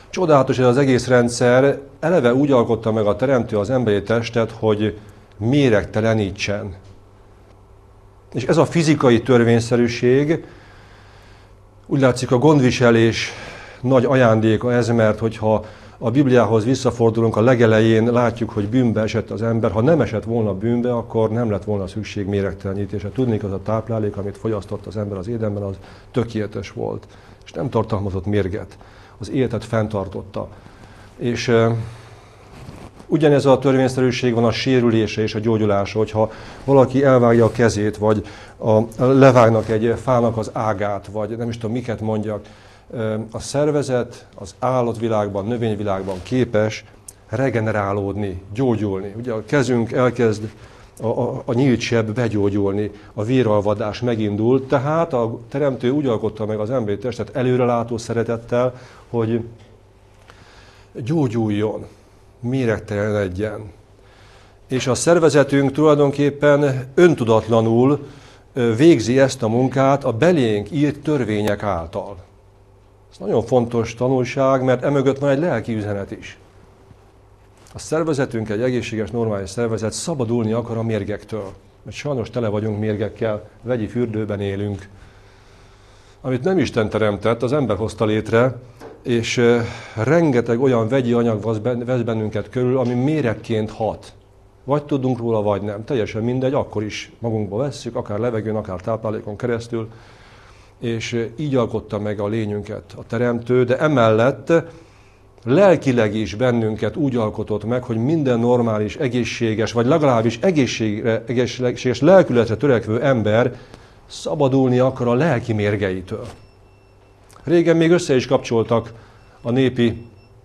Csodálatos, hogy az egész rendszer eleve úgy alkotta meg a teremtő az emberi testet, hogy méregtelenítsen. És ez a fizikai törvényszerűség, úgy látszik a gondviselés nagy ajándéka ez, mert hogyha a Bibliához visszafordulunk, a legelején látjuk, hogy bűnbe esett az ember. Ha nem esett volna bűnbe, akkor nem lett volna szükség méregtelenítésre. Tudnék, az a táplálék, amit fogyasztott az ember az édenben, az tökéletes volt. És nem tartalmazott mérget. Az életet fenntartotta. És ugyanez a törvényszerűség van a sérülése és a gyógyulása, hogyha valaki elvágja a kezét, vagy levágnak egy fának az ágát, vagy nem is tudom miket mondjak, a szervezet az állatvilágban, növényvilágban képes regenerálódni, gyógyulni. Ugye a kezünk elkezd a nyílt seb begyógyulni, a véralvadás megindult, tehát a teremtő úgy alkotta meg az emberi testet előrelátó szeretettel, hogy gyógyuljon, méregtelenedjen. És a szervezetünk tulajdonképpen öntudatlanul végzi ezt a munkát a belénk írt törvények által. Ez nagyon fontos tanulság, mert emögött van egy lelki üzenet is. A szervezetünk, egy egészséges, normális szervezet szabadulni akar a mérgektől. Mert sajnos tele vagyunk mérgekkel, vegyi fürdőben élünk. Amit nem Isten teremtett, az ember hozta létre, és rengeteg olyan vegyi anyag vesz bennünket körül, ami méregként hat. Vagy tudunk róla, vagy nem. Teljesen mindegy, akkor is magunkba vesszük, akár levegőn, akár táplálékon keresztül. És így alkotta meg a lényünket a teremtő, de emellett lelkileg is bennünket úgy alkotott meg, hogy minden normális, egészséges, vagy legalábbis egészséges lelkületre törekvő ember szabadulni akar a lelki mérgeitől. Régen még össze is kapcsoltak a népi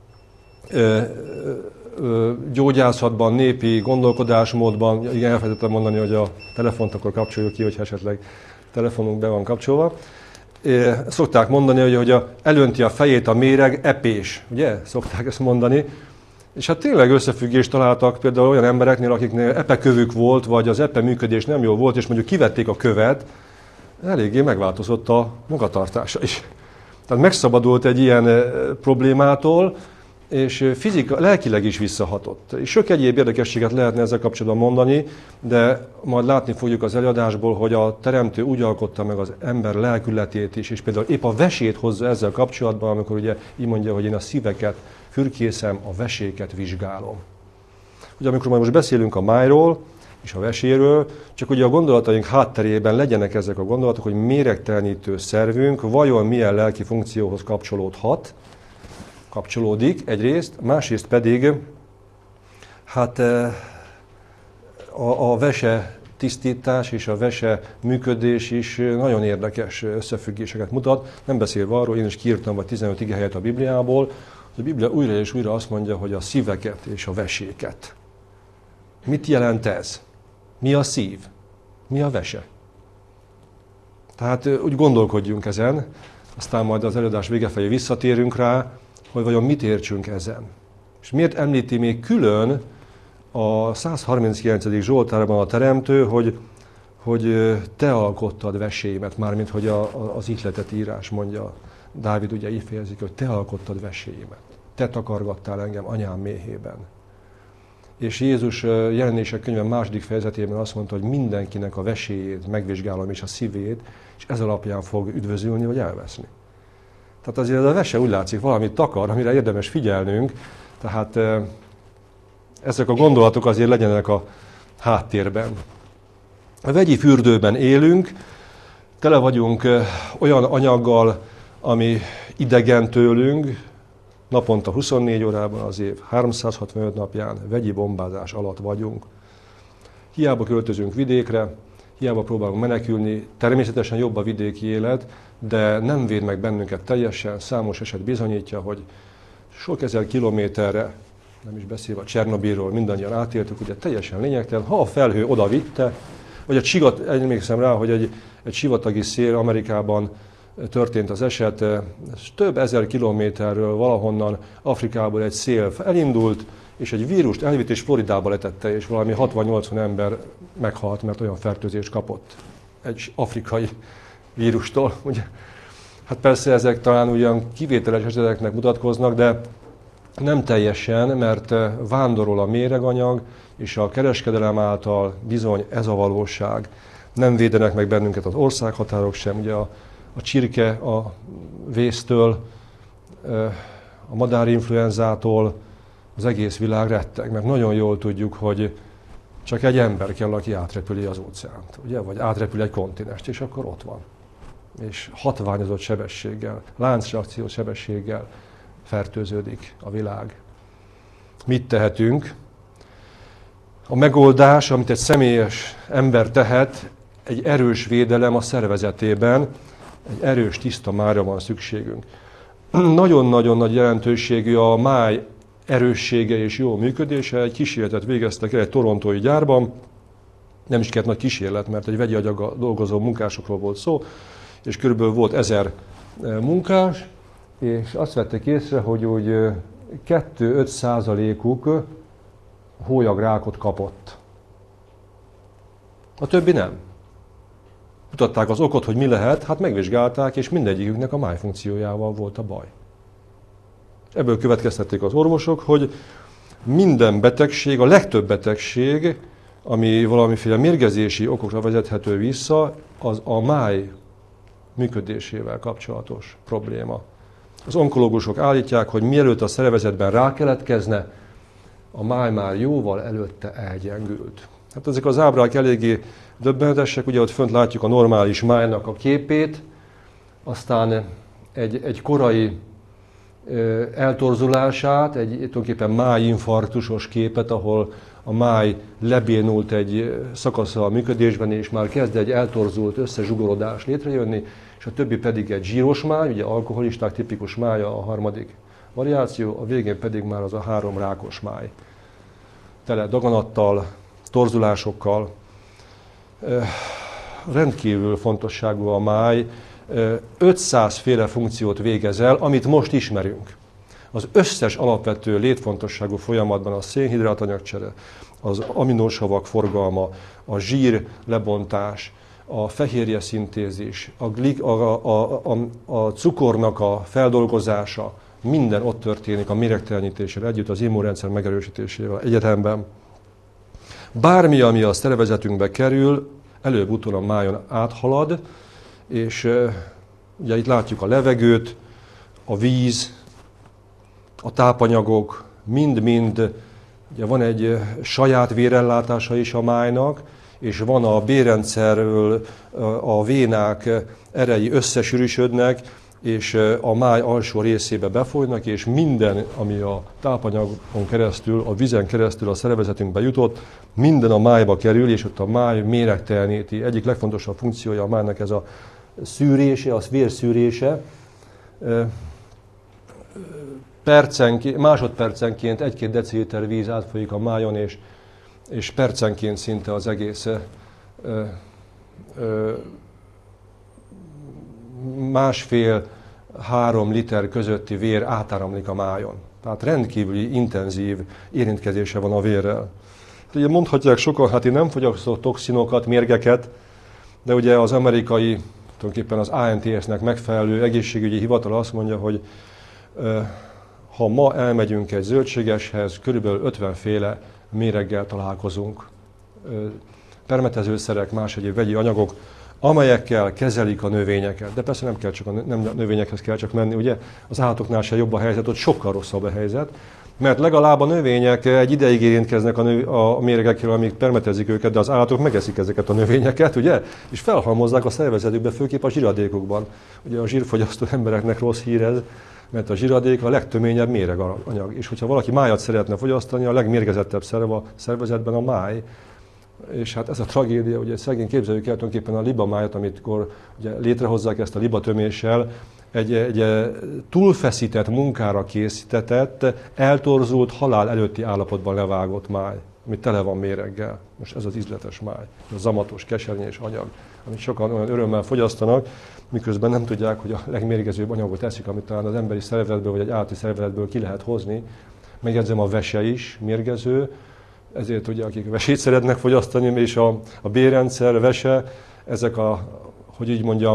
gyógyászatban, népi gondolkodásmódban. Igen, elfelejtettem mondani, hogy a telefont akkor kapcsoljuk ki, hogyha esetleg telefonunk be van kapcsolva. Szokták mondani, hogy elönti a fejét a méreg, epés. Ugye? Szokták ezt mondani. És hát tényleg összefüggést találtak például olyan embereknél, akiknél epekövük volt, vagy az epe működés nem jó volt, és mondjuk kivették a követ, eléggé megváltozott a magatartása is. Tehát megszabadult egy ilyen problémától, és lelkileg is visszahatott. És sok egyéb érdekességet lehetne ezzel kapcsolatban mondani, de majd látni fogjuk az előadásból, hogy a teremtő úgy alkotta meg az ember lelkületét is, és például épp a vesét hozza ezzel kapcsolatban, amikor ugye így mondja, hogy én a szíveket fürkészem, a veséket vizsgálom. Ugye amikor majd most beszélünk a májról és a veséről, csak ugye a gondolataink hátterében legyenek ezek a gondolatok, hogy méregtelenítő szervünk vajon milyen lelki funkcióhoz kapcsolódik egyrészt, másrészt pedig hát a vese tisztítás és a vese működés is nagyon érdekes összefüggéseket mutat. Nem beszélve arról, én is kiírtam vagy 15 igehelyet a Bibliából, hogy a Biblia újra és újra azt mondja, hogy a szíveket és a veséket. Mit jelent ez? Mi a szív? Mi a vese? Tehát úgy gondolkodjunk ezen, aztán majd az előadás vége felé visszatérünk rá, hogy vajon mit értsünk ezen. És miért említi még külön a 139. Zsoltárban a teremtő, hogy te alkottad veséimet, mármint hogy az ihletet írás mondja. Dávid ugye így fejezik, hogy te alkottad veséimet. Te takargattál engem anyám méhében. És Jézus Jelenések könyve második fejezetében azt mondta, hogy mindenkinek a veséjét megvizsgálom és a szívét, és ez alapján fog üdvözülni vagy elveszni. Tehát azért ez a vese úgy látszik valamit takar, amire érdemes figyelnünk, tehát ezek a gondolatok azért legyenek a háttérben. A vegyi fürdőben élünk, tele vagyunk olyan anyaggal, ami idegen tőlünk, naponta 24 órában az év, 365 napján vegyi bombázás alatt vagyunk. Hiába költözünk vidékre, hiába próbálunk menekülni, természetesen jobb a vidéki élet, de nem véd meg bennünket teljesen, számos eset bizonyítja, hogy sok ezer kilométerre, nem is beszélve a Csernobilról, mindannyian átéltük, ugye teljesen lényegtelen, ha a felhő oda vitte, vagy emlékszem rá, hogy egy sivatagi szél Amerikában történt az eset, több ezer kilométerről valahonnan Afrikából egy szél elindult, és egy vírust elvitt és Floridába letette, és valami 60-80 ember meghalt, mert olyan fertőzést kapott egy afrikai vírustól. Ugye? Hát persze ezek talán ugyan kivételes eseteknek mutatkoznak, de nem teljesen, mert vándorol a méreganyag, és a kereskedelem által bizony ez a valóság. Nem védenek meg bennünket az országhatárok sem, ugye a csirke a vésztől, a madárinfluenzától az egész világ retteg, mert nagyon jól tudjuk, hogy csak egy ember kell, aki átrepüli az óceánt, ugye? Vagy átrepül egy kontinenst, és akkor ott van. És hatványozott sebességgel, láncreakciós sebességgel fertőződik a világ. Mit tehetünk? A megoldás, amit egy személyes ember tehet, egy erős védelem a szervezetében, egy erős, tiszta májra van szükségünk. Nagyon-nagyon nagy jelentőségű a máj erőssége és jó működése. Egy kísérletet végeztek el egy torontói gyárban, nem is kellett nagy kísérlet, mert egy vegyi anyaggal dolgozó munkásokról volt szó, és körülbelül volt 1000 munkás, és azt vették észre, hogy úgy 2-5%-uk hólyagrákot kapott. A többi nem. Mutatták az okot, hogy mi lehet, hát megvizsgálták, és mindegyiküknek a májfunkciójával volt a baj. Ebből következtették az orvosok, hogy minden betegség, a legtöbb betegség, ami valamiféle mérgezési okokra vezethető vissza, az a máj működésével kapcsolatos probléma. Az onkológusok állítják, hogy mielőtt a szervezetben rákeletkezne, a máj már jóval előtte elgyengült. Hát ezek az ábrák eléggé döbbenetesek, ugye ott fönt látjuk a normális májnak a képét, aztán egy korai eltorzulását, egy tulajdonképpen májinfarktusos képet, ahol a máj lebénult egy szakasza a működésben, és már kezd egy eltorzult összezsugorodás létrejönni, és a többi pedig egy zsíros máj, ugye alkoholisták tipikus mája a harmadik variáció, a végén pedig már az a 3 rákos máj. Tele daganattal, torzulásokkal. Rendkívül fontosságú a máj, 500 féle funkciót végez el, amit most ismerünk. Az összes alapvető létfontosságú folyamatban a szénhidrát anyagcsere, az aminosavak forgalma, a zsír lebontás, a fehérje szintézis, a cukornak a feldolgozása, minden ott történik a méregtelenítéssel együtt, az immunrendszer megerősítésével egyetemben. Bármi, ami a szervezetünkbe kerül, előbb-utóbb a májon áthalad, és ugye itt látjuk a levegőt, a víz, a tápanyagok, mind-mind, ugye van egy saját vérellátása is a májnak, és van a bérrendszerről a vénák erei összesűrűsödnek, és a máj alsó részébe befolynak, és minden, ami a tápanyagon keresztül, a vízen keresztül a szervezetünkbe jutott, minden a májba kerül, és ott a máj méregteleníti. Egyik legfontosabb funkciója a májnak ez a szűrése, az vérszűrése. Másodpercenként 1-2 deciliter víz átfolyik a májon, és percenként szinte az egész 1,5-3 liter közötti vér átáramlik a májon. Tehát rendkívüli intenzív érintkezése van a vérrel. Ugye mondhatják sokan, hát én nem fogyakszok toxinokat, mérgeket, de ugye az amerikai, tulajdonképpen az ANTS-nek megfelelő egészségügyi hivatal azt mondja, hogy ha ma elmegyünk egy zöldségeshez, körülbelül 50 féle méreggel találkozunk. Permetezőszerek, más egyéb vegyi anyagok, amelyekkel kezelik a növényeket. De persze nem kell csak a növényekhez kell csak menni, ugye? Az állatoknál se jobb a helyzet, ott sokkal rosszabb a helyzet, mert legalább a növények egy ideig érintkeznek a méregekkel, amíg permetezik őket, de az állatok megeszik ezeket a növényeket, ugye? És felhalmozzák a szervezetükbe, főképp a zsiradékukban. Ugye a zsírfogyasztó embereknek rossz hír ez, mert a zsiradék a legtöményebb méreganyag. És hogyha valaki májat szeretne fogyasztani, a legmérgezettebb szerv a szervezetben a máj. És hát ez a tragédia, ugye szegény képzeljük el tulajdonképpen a libamájat, amikor ugye létrehozzák ezt a libatöméssel, egy túlfeszített munkára készítetett, eltorzult, halál előtti állapotban levágott máj, ami tele van méreggel. Most ez az ízletes máj, a zamatos, kesernyés anyag, amit sokan olyan örömmel fogyasztanak, miközben nem tudják, hogy a legmérgezőbb anyagot eszik, amit talán az emberi szervezetből vagy egy állati szervezetből ki lehet hozni. Megjegyzem, a vese is mérgező, ezért ugye akik vesét szeretnek fogyasztani, és a bérrendszer, vese, ezek hogy így mondjam,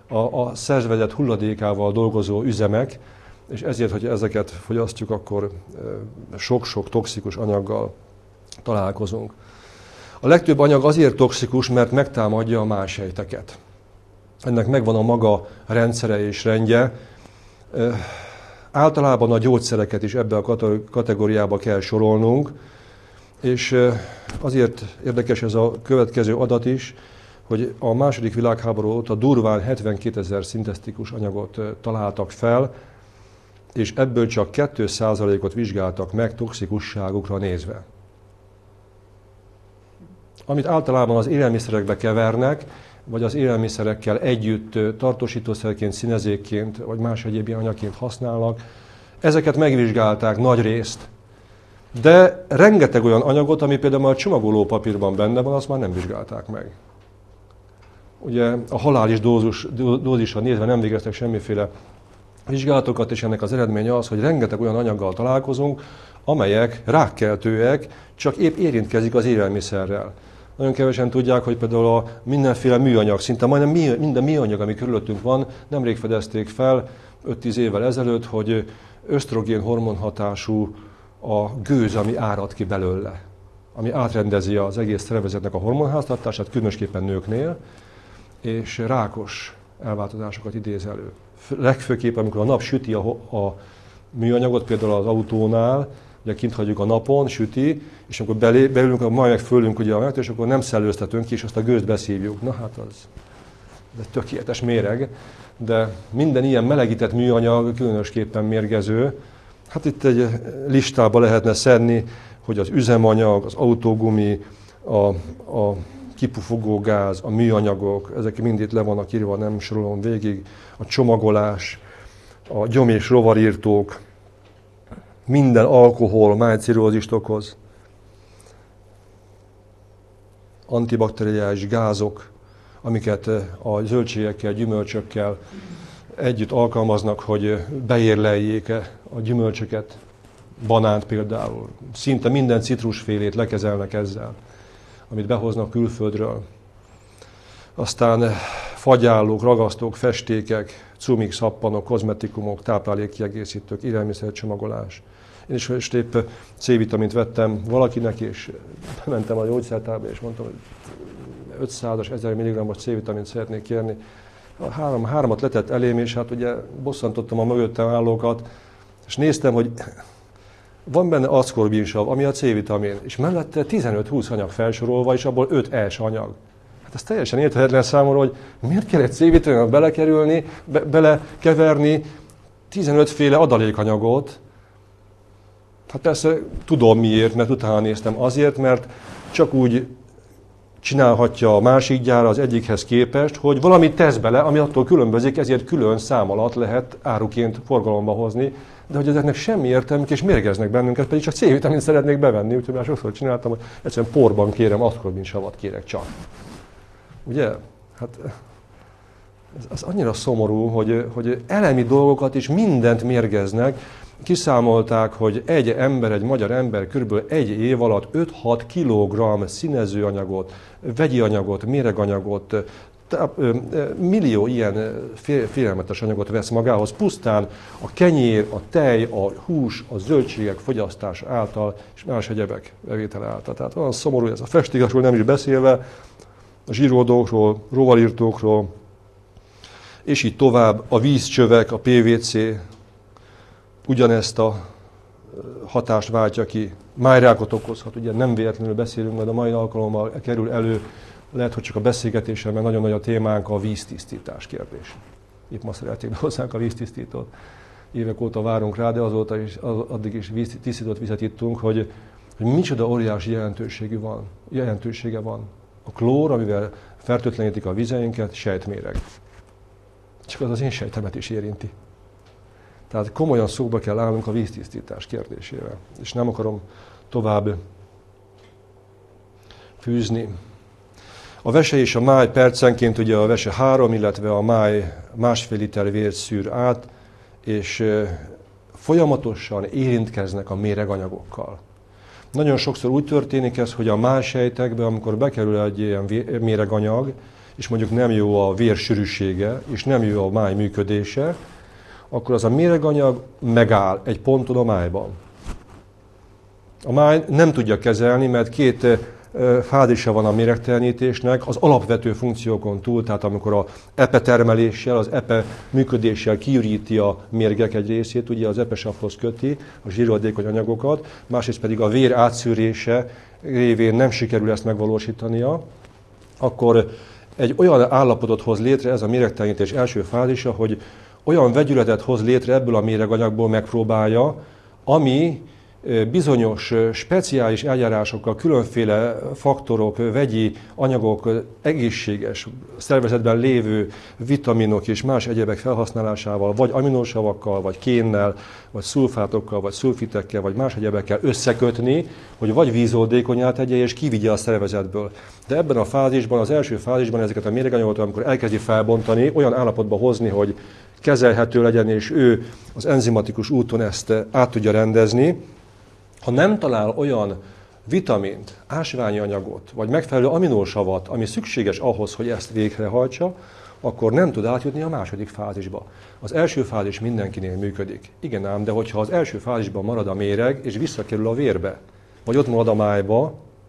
a szervezet hulladékával dolgozó üzemek, és ezért, hogy ezeket fogyasztjuk, akkor sok-sok toxikus anyaggal találkozunk. A legtöbb anyag azért toxikus, mert megtámadja a mássejteket. Ennek megvan a maga rendszere és rendje. Általában a gyógyszereket is ebbe a kategóriába kell sorolnunk, és azért érdekes ez a következő adat is, hogy a II. Világháború óta durván 72 000 szintetikus anyagot találtak fel, és ebből csak 2%-ot vizsgáltak meg toxikusságukra nézve. Amit általában az élelmiszerekbe kevernek, vagy az élelmiszerekkel együtt tartósítószerként, színezékként, vagy más egyéb ilyen anyagként használnak, ezeket megvizsgálták nagy részt. De rengeteg olyan anyagot, ami például a csomagolópapírban benne van, azt már nem vizsgálták meg. Ugye a halális dózisra nézve nem végeztek semmiféle vizsgálatokat, és ennek az eredménye az, hogy rengeteg olyan anyaggal találkozunk, amelyek rákkeltőek, csak épp érintkezik az élelmiszerrel. Nagyon kevesen tudják, hogy például a mindenféle műanyag, szinte majdnem minden műanyag, ami körülöttünk van, nemrég fedezték fel 5-10 évvel ezelőtt, hogy ösztrogén hormonhatású a gőz, ami árad ki belőle, ami átrendezi az egész szervezetnek a hormonháztartását, különösképpen nőknél, és rákos elváltozásokat idéz elő. Legfőképpen, amikor a nap süti a műanyagot, például az autónál, ugye kint hagyjuk a napon, süti, és amikor beülünk, majd meg fölünk ugye a menet, és akkor nem szellőztetünk ki, és azt a gőzt beszívjuk. Na hát az egy tökéletes méreg, de minden ilyen melegített műanyag különösképpen mérgező. Hát itt egy listába lehetne szedni, hogy az üzemanyag, az autógumi, a kipufogógáz, a műanyagok, ezek mind itt le vannak írva, nem sorolom végig, a csomagolás, a gyom- és rovarírtók, minden alkohol májcirózist okoz, antibakteriális gázok, amiket a zöldségekkel, gyümölcsökkel együtt alkalmaznak, hogy beérleljék a gyümölcsöket, banánt például. Szinte minden citrusfélét lekezelnek ezzel, amit behoznak külföldről. Aztán fagyállók, ragasztók, festékek, cumik, szappanok, kozmetikumok, táplálékkiegészítők, élelmiszercsomagolás. Én is épp C-vitamint vettem valakinek, és mentem a gyógyszertárba, és mondtam, hogy 500-as, 1000 mg-os C-vitamint szeretnék kérni. Háromat letett elém, és hát ugye bosszantottam a mögöttem állókat, és néztem, hogy van benne aszkorbinsav, ami a C-vitamin, és mellette 15-20 anyag felsorolva, és abból 5 E-s anyag. Hát ez teljesen érthetetlen számomra, hogy miért kell egy C-vitaminot belekerülni, belekeverni 15 féle adalékanyagot. Hát persze tudom miért, mert utána néztem. Azért, mert csak úgy csinálhatja a másik gyár az egyikhez képest, hogy valamit tesz bele, ami attól különbözik, ezért külön szám alatt lehet áruként forgalomba hozni, de hogy ezeknek semmi értelmük, és mérgeznek bennünket, pedig csak C-vitamint szeretnék bevenni, úgyhogy már sokszor csináltam, hogy egyszerűen porban kérem, aszkorbinsavat kérek csak. Ugye? Hát ez annyira szomorú, hogy elemi dolgokat is mindent mérgeznek. Kiszámolták, hogy egy magyar ember körülbelül egy év alatt 5-6 kg színezőanyagot, vegyi anyagot, méreganyagot, millió ilyen félelmetes anyagot vesz magához, pusztán a kenyér, a tej, a hús, a zöldségek fogyasztása által, és más egyebek bevétele által. Tehát olyan szomorú, ez a festékekről nem is beszélve, a zsíroldókról, rovarírtókról, és így tovább, a vízcsövek, a PVC, ugyanezt a hatást váltja ki, májrákot okozhat, ugye nem véletlenül beszélünk, majd a mai alkalommal kerül elő, lehet, hogy csak a beszélgetésen, mert nagyon nagy a témánk, a víztisztítás kérdés. Itt ma szeretnék hozzánk a víztisztítót. Évek óta várunk rá, de azóta is, addig is tisztított vizet ittunk, hogy micsoda óriási jelentősége van. A klór, amivel fertőtlenítik a vizeinket, sejtméreg. Csak az én sejtemet is érinti. Tehát komolyan szóba kell állnunk a víztisztítás kérdésével. És nem akarom tovább fűzni. A vese és a máj percenként ugye a vese 3, illetve a máj 1,5 liter vért szűr át, és folyamatosan érintkeznek a méreganyagokkal. Nagyon sokszor úgy történik ez, hogy a májsejtekbe, amikor bekerül egy ilyen méreganyag, és mondjuk nem jó a vér sűrűsége, és nem jó a máj működése, akkor az a méreganyag megáll egy ponton a májban. A máj nem tudja kezelni, mert két fázisa van a méregtelenítésnek, az alapvető funkciókon túl, tehát amikor az epe termeléssel, az epe működéssel kiüríti a mérgek egy részét, ugye az epesavhoz köti a zsíroldékony anyagokat, másrészt pedig a vér átszűrése révén nem sikerül ezt megvalósítania, akkor egy olyan állapotot hoz létre ez a méregtelenítés első fázisa, hogy olyan vegyületet hoz létre ebből a méreganyagból, megpróbálja, ami bizonyos speciális eljárásokkal, különféle faktorok, vegyi anyagok, egészséges szervezetben lévő vitaminok és más egyebek felhasználásával, vagy aminosavakkal, vagy kénnel, vagy szulfátokkal, vagy szulfitekkel, vagy más egyebekkel összekötni, hogy vagy vízoldékonyá tegye és kivigye a szervezetből. De ebben a fázisban, az első fázisban ezeket a méreganyagokat, amikor elkezdi felbontani, olyan állapotba hozni, hogy kezelhető legyen, és ő az enzimatikus úton ezt át tudja rendezni. Ha nem talál olyan vitamint, ásványi anyagot, vagy megfelelő aminósavat, ami szükséges ahhoz, hogy ezt végrehajtsa, akkor nem tud átjutni a második fázisba. Az első fázis mindenkinél működik. Igen ám, de hogyha az első fázisban marad a méreg, és visszakerül a vérbe, vagy ott marad a májba,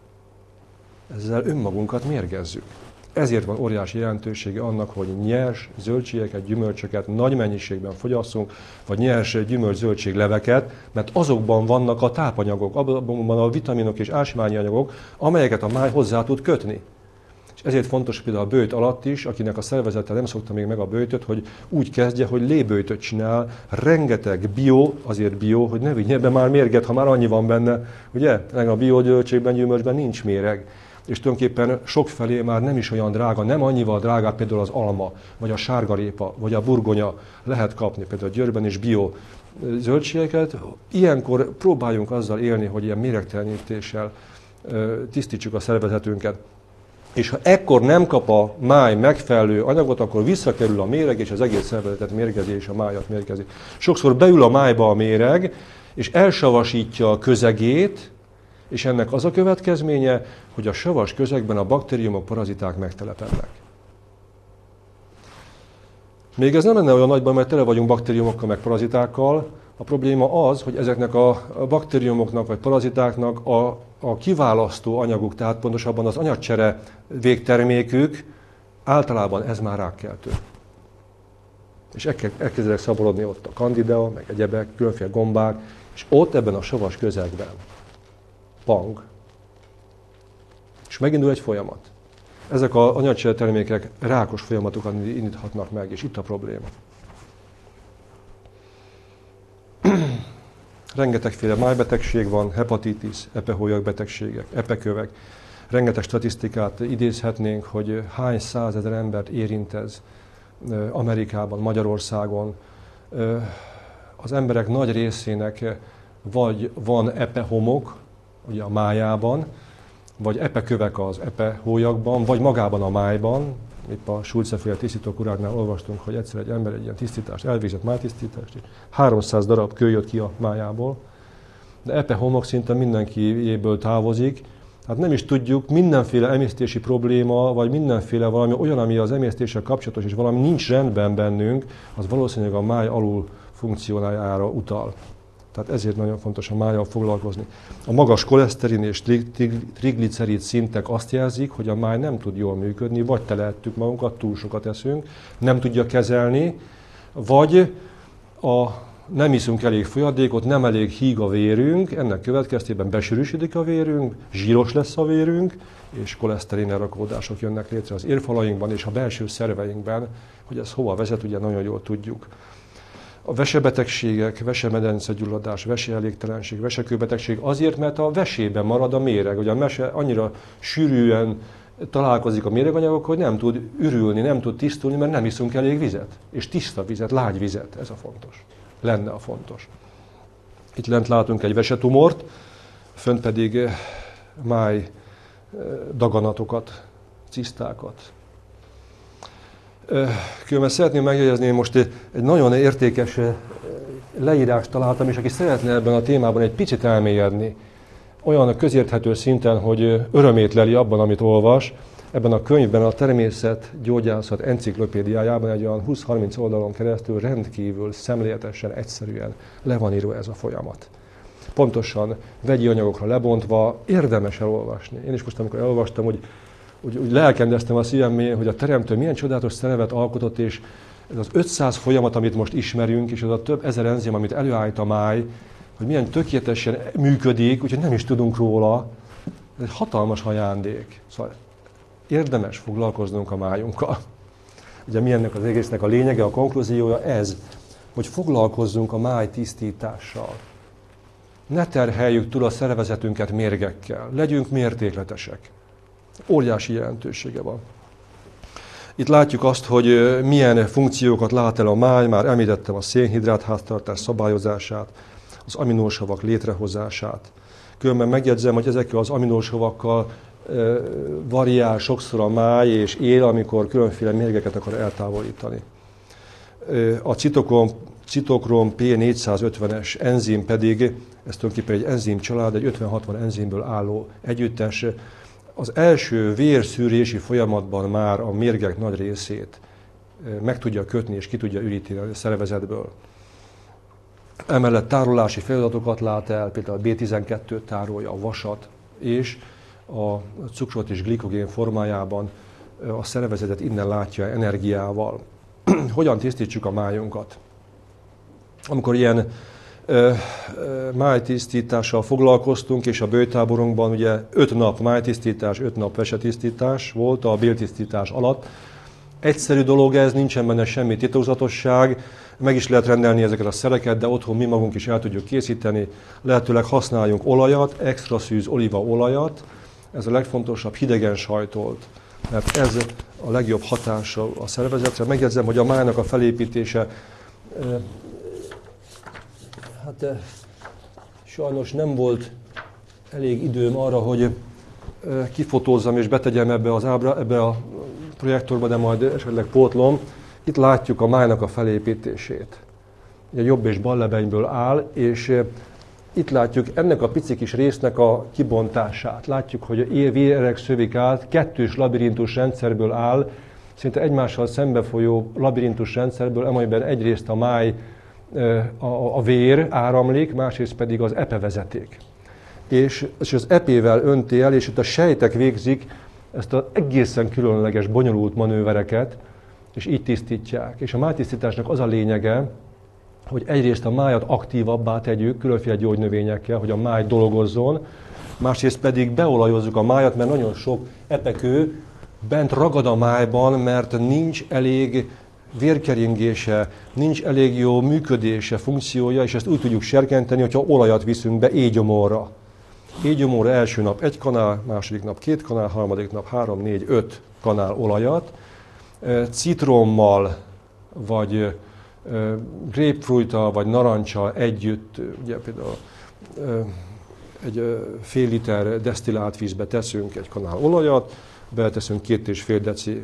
ezzel önmagunkat mérgezzük. Ezért van óriási jelentősége annak, hogy nyers zöldségeket, gyümölcsöket nagy mennyiségben fogyasszunk, vagy nyers gyümölcs-zöldségleveket, mert azokban vannak a tápanyagok, abban van a vitaminok és ásványi anyagok, amelyeket a máj hozzá tud kötni. És ezért fontos például a böjt alatt is, akinek a szervezete nem szokta még meg a böjtöt, hogy úgy kezdje, hogy léböjtöt csinál, rengeteg bio, azért bio, hogy ne vigye be már mérget, ha már annyi van benne, ugye? A biozöldségben, gyümölcsben nincs méreg. És tulajdonképpen sokfelé már nem is olyan drága, nem annyival drágább például az alma, vagy a sárgarépa, vagy a burgonya lehet kapni, például Győrben is bio zöldségeket. Ilyenkor próbáljunk azzal élni, hogy ilyen méregtelenítéssel tisztítsuk a szervezetünket. És ha ekkor nem kap a máj megfelelő anyagot, akkor visszakerül a méreg, és az egész szervezetet mérgezi, és a májat mérgezi. Sokszor beül a májba a méreg, és elsavasítja a közegét, és ennek az a következménye, hogy a savas közegben a baktériumok, paraziták megtelepednek. Még ez nem lenne olyan nagy baj, mert tele vagyunk baktériumokkal, meg parazitákkal. A probléma az, hogy ezeknek a baktériumoknak vagy parazitáknak a kiválasztó anyaguk, tehát pontosabban az anyagcsere végtermékük, általában ez már rákkeltő. És elkezdenek szaporodni ott a kandida, meg egyebek, különféle gombák, és ott ebben a savas közegben pang. És megindul egy folyamat. Ezek az anyagcsere termékek rákos folyamatokat indíthatnak meg, és itt a probléma. Rengetegféle májbetegség van, hepatitis, epehólyagbetegségek, epekövek. Rengeteg statisztikát idézhetnénk, hogy hány százezer embert érint ez Amerikában, Magyarországon. Az emberek nagy részének vagy van epehomok, ugye a májában, vagy epekövek az epehólyagban, vagy magában a májban. Épp a Schulze-féle tisztítókuráknál olvastunk, hogy egyszer egy ember egy ilyen tisztítást, elvégzett májtisztítást, és 300 darab kő jött ki a májából. De epehomok szinte mindenkijéből távozik. Hát nem is tudjuk, mindenféle emésztési probléma, vagy mindenféle valami olyan, ami az emésztéssel kapcsolatos, és valami nincs rendben bennünk, az valószínűleg a máj alul funkcionálára utal. Tehát ezért nagyon fontos a májjal foglalkozni. A magas koleszterin és triglicerid szintek azt jelzik, hogy a máj nem tud jól működni, vagy telehettük magunkat, túl sokat eszünk, nem tudja kezelni, vagy nem iszunk elég folyadékot, nem elég híg a vérünk, ennek következtében besűrűsödik a vérünk, zsíros lesz a vérünk, és koleszterin elrakódások jönnek létre az érfalainkban és a belső szerveinkben, hogy ez hova vezet, ugye nagyon jól tudjuk. A vesebetegségek, vesemedence-gyulladás, veseelégtelenség, vesekőbetegség azért, mert a vesében marad a méreg. Ugye a mese annyira sűrűen találkozik a méreganyagok, hogy nem tud ürülni, nem tud tisztulni, mert nem iszunk elég vizet. És tiszta vizet, lágy vizet, ez a fontos. Lenne a fontos. Itt lent látunk egy vesetumort, fönt pedig máj daganatokat, cisztákat. Különben szeretném megjegyezni, most egy nagyon értékes leírást találtam, és aki szeretne ebben a témában egy picit elmélyedni, olyan közérthető szinten, hogy örömét leli abban, amit olvas, Ebben a könyvben, a természetgyógyászat enciklopédiájában egy olyan 20-30 oldalon keresztül rendkívül szemléletesen, egyszerűen le van írva ez a folyamat. Pontosan vegyi anyagokra lebontva érdemes elolvasni. Én is most, amikor elolvastam, úgy lelkendeztem a szívem mélyén, hogy a Teremtő milyen csodálatos szervet alkotott, és ez az 500 folyamat, amit most ismerünk, és az a több ezer enzim, amit előállít a máj, hogy milyen tökéletesen működik, úgyhogy nem is tudunk róla. Ez egy hatalmas ajándék. Szóval érdemes foglalkoznunk a májunkkal. Ugye mi ennek az egésznek a lényege, a konklúziója ez, hogy foglalkozzunk a máj tisztítással. Ne terheljük túl a szervezetünket mérgekkel, legyünk mértékletesek. Óriási jelentősége van. Itt látjuk azt, hogy milyen funkciókat lát el a máj, már említettem a szénhidrát háztartás szabályozását, az aminósavak létrehozását. Különben megjegyzem, hogy ezekkel az aminósavakkal variál sokszor a máj és él, amikor különféle mérgeket akar eltávolítani. A citokrom P450-es enzim pedig, ez tulajdonképpen egy enzim család, egy 50-60 enzimből álló együttes, az első vérszűrési folyamatban már a mérgek nagy részét meg tudja kötni és ki tudja üríteni a szervezetből. Emellett tárolási feladatokat lát el, például a B12 tárolja, a vasat, és a cukrot és glikogén formájában a szervezetet innen látja energiával. Hogyan tisztítsuk a májunkat? Amikor ilyen májtisztítással foglalkoztunk, és a bőjtáborunkban ugye 5 nap májtisztítás, 5 nap vesetisztítás volt a béltisztítás alatt. Egyszerű dolog ez, nincsen benne semmi titokzatosság, meg is lehet rendelni ezeket a szereket, de otthon mi magunk is el tudjuk készíteni. Lehetőleg használjunk olajat, extra szűz olívaolajat, ez a legfontosabb, hidegen sajtolt, mert ez a legjobb hatása a szervezetre. Megjegyzem, hogy a májnak a felépítése, sajnos nem volt elég időm arra, hogy kifotózzam és betegyem ebbe a projektorba, de majd esetleg pótlom. Itt látjuk a májnak a felépítését. Ugye jobb és bal lebenyből áll, és itt látjuk ennek a pici kis résznek a kibontását. Látjuk, hogy a vérreg szövik át, kettős labirintus rendszerből áll, szinte egymással szembefolyó labirintus rendszerből, amelyben egyrészt a máj, a vér áramlik, másrészt pedig az epevezeték. És az epével önti el, és itt a sejtek végzik ezt az egészen különleges, bonyolult manővereket, és így tisztítják. És a májtisztításnak az a lényege, hogy egyrészt a májat aktívabbá tegyük különféle gyógynövényekkel, hogy a máj dolgozzon, másrészt pedig beolajozzuk a májat, mert nagyon sok epekő bent ragad a májban, mert nincs elég vérkeringése, nincs elég jó működése, funkciója, és ezt úgy tudjuk serkenteni, hogyha olajat viszünk be éjgyomorra. Éjgyomorra első nap 1 kanál, második nap 2 kanál, harmadik nap 3, 4, 5 kanál olajat. Citrommal, vagy grapefruittal, vagy narancsal együtt, ugye például egy fél liter desztillált vízbe teszünk 1 kanál olajat, beleteszünk 2,5 deci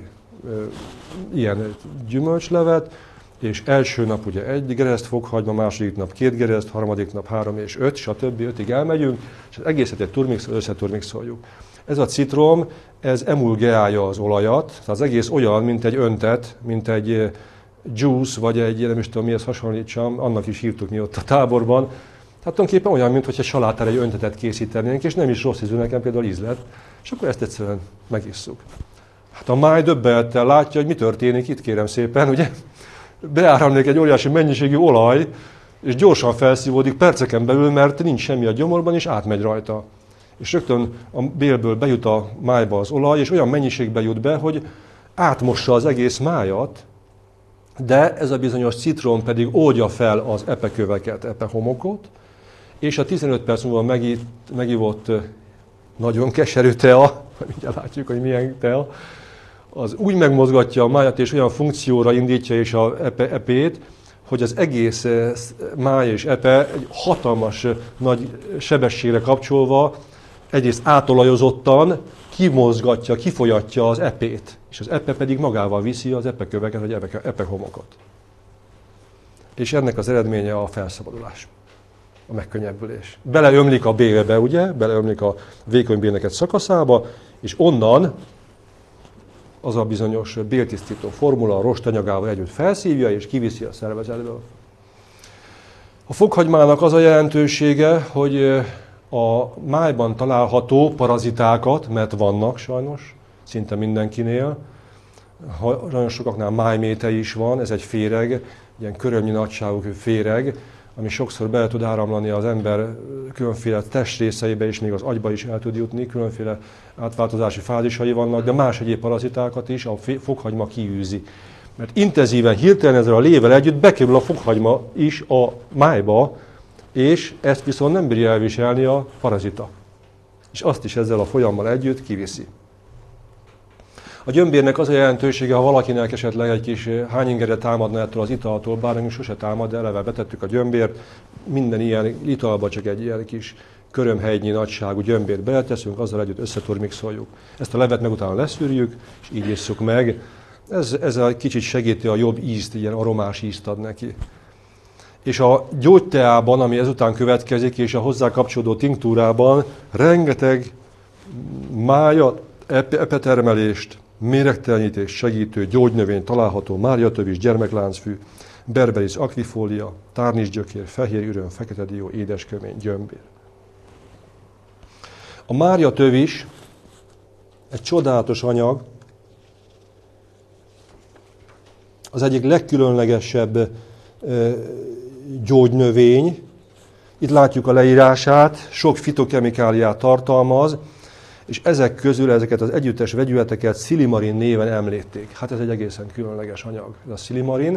ilyen gyümölcslevet, és első nap ugye 1 gereszt fokhagyma, második nap 2 gereszt, harmadik nap 3 és 5, stb. 5-ig elmegyünk, és az egészet egy turmixol, összeturmixoljuk. Ez a citrom, ez emulgeálja az olajat, tehát az egész olyan, mint egy öntet, mint egy juice, vagy egy, nem is tudom mihez hasonlítsam, annak is hívtuk mi ott a táborban. Tehát tulajdonképpen olyan, mintha egy salátára egy öntetet készítenénk, és nem is rossz ízű, nekem például ízlet, és akkor ezt egyszerűen megisszuk. Hát a máj döbbenettel látja, hogy mi történik itt, kérem szépen, ugye? Beáramlik egy óriási mennyiségű olaj, és gyorsan felszívódik perceken belül, mert nincs semmi a gyomorban, és átmegy rajta. És rögtön a bélből bejut a májba az olaj, és olyan mennyiségbe jut be, hogy átmossa az egész májat, de ez a bizonyos citrom pedig oldja fel az epeköveket, epehomokot, és a 15 perc múlva megivott nagyon keserű tea, mindjárt látjuk, hogy milyen tea, az úgy megmozgatja a májat, és olyan funkcióra indítja is az epét, hogy az egész máj és epe egy hatalmas nagy sebességre kapcsolva, egyrészt átolajozottan kimozgatja, kifolyatja az epét, és az epe pedig magával viszi az epeköveket, vagy epehomokat. És ennek az eredménye a felszabadulás, a megkönnyebbülés. Beleömlik a bélbe, ugye? Beleömlik a vékony bélneket szakaszába, és onnan az a bizonyos béltisztító formula a rostanyagával együtt felszívja és kiviszi a szervezetből. A fokhagymának az a jelentősége, hogy a májban található parazitákat, mert vannak sajnos, szinte mindenkinél, nagyon sokaknál májméte is van, ez egy féreg, ilyen körömnyi nagyságú féreg, ami sokszor bele tud áramlani az ember különféle testrészeibe, és még az agyba is el tud jutni, különféle átváltozási fázisai vannak, de más egyéb parazitákat is a fokhagyma kiűzi. Mert intenzíven, hirtelen ezzel a lével együtt bekerül a fokhagyma is a májba, és ezt viszont nem bírja elviselni a parazita. És azt is ezzel a folyammal együtt kiviszi. A gyömbérnek az a jelentősége, ha valakinek esetleg egy kis hányingere támadna ettől az italtól, bár nekünk sose támad, de eleve betettük a gyömbért, minden ilyen italba csak egy ilyen kis körömhegynyi nagyságú gyömbért beleteszünk, azzal együtt összeturmixoljuk. Ezt a levet meg utána leszűrjük, és így isszuk meg. Ez a kicsit segíti a jobb ízt, ilyen aromás ízt ad neki. És a gyógyteában, ami ezután következik, és a hozzá kapcsolódó tinktúrában rengeteg májat, epetermelést, méregtelenítést segítő gyógynövény található: márjatövis, gyermekláncfű, berberis aquifólia, tárnisgyökér, fehér üröm, fekete dió, édeskömény, gyömbér. A márjatövis egy csodálatos anyag, az egyik legkülönlegesebb gyógynövény. Itt látjuk a leírását, sok fitokemikáliát tartalmaz, és ezek közül ezeket az együttes vegyületeket szilimarin néven említették. Hát ez egy egészen különleges anyag, ez a szilimarin.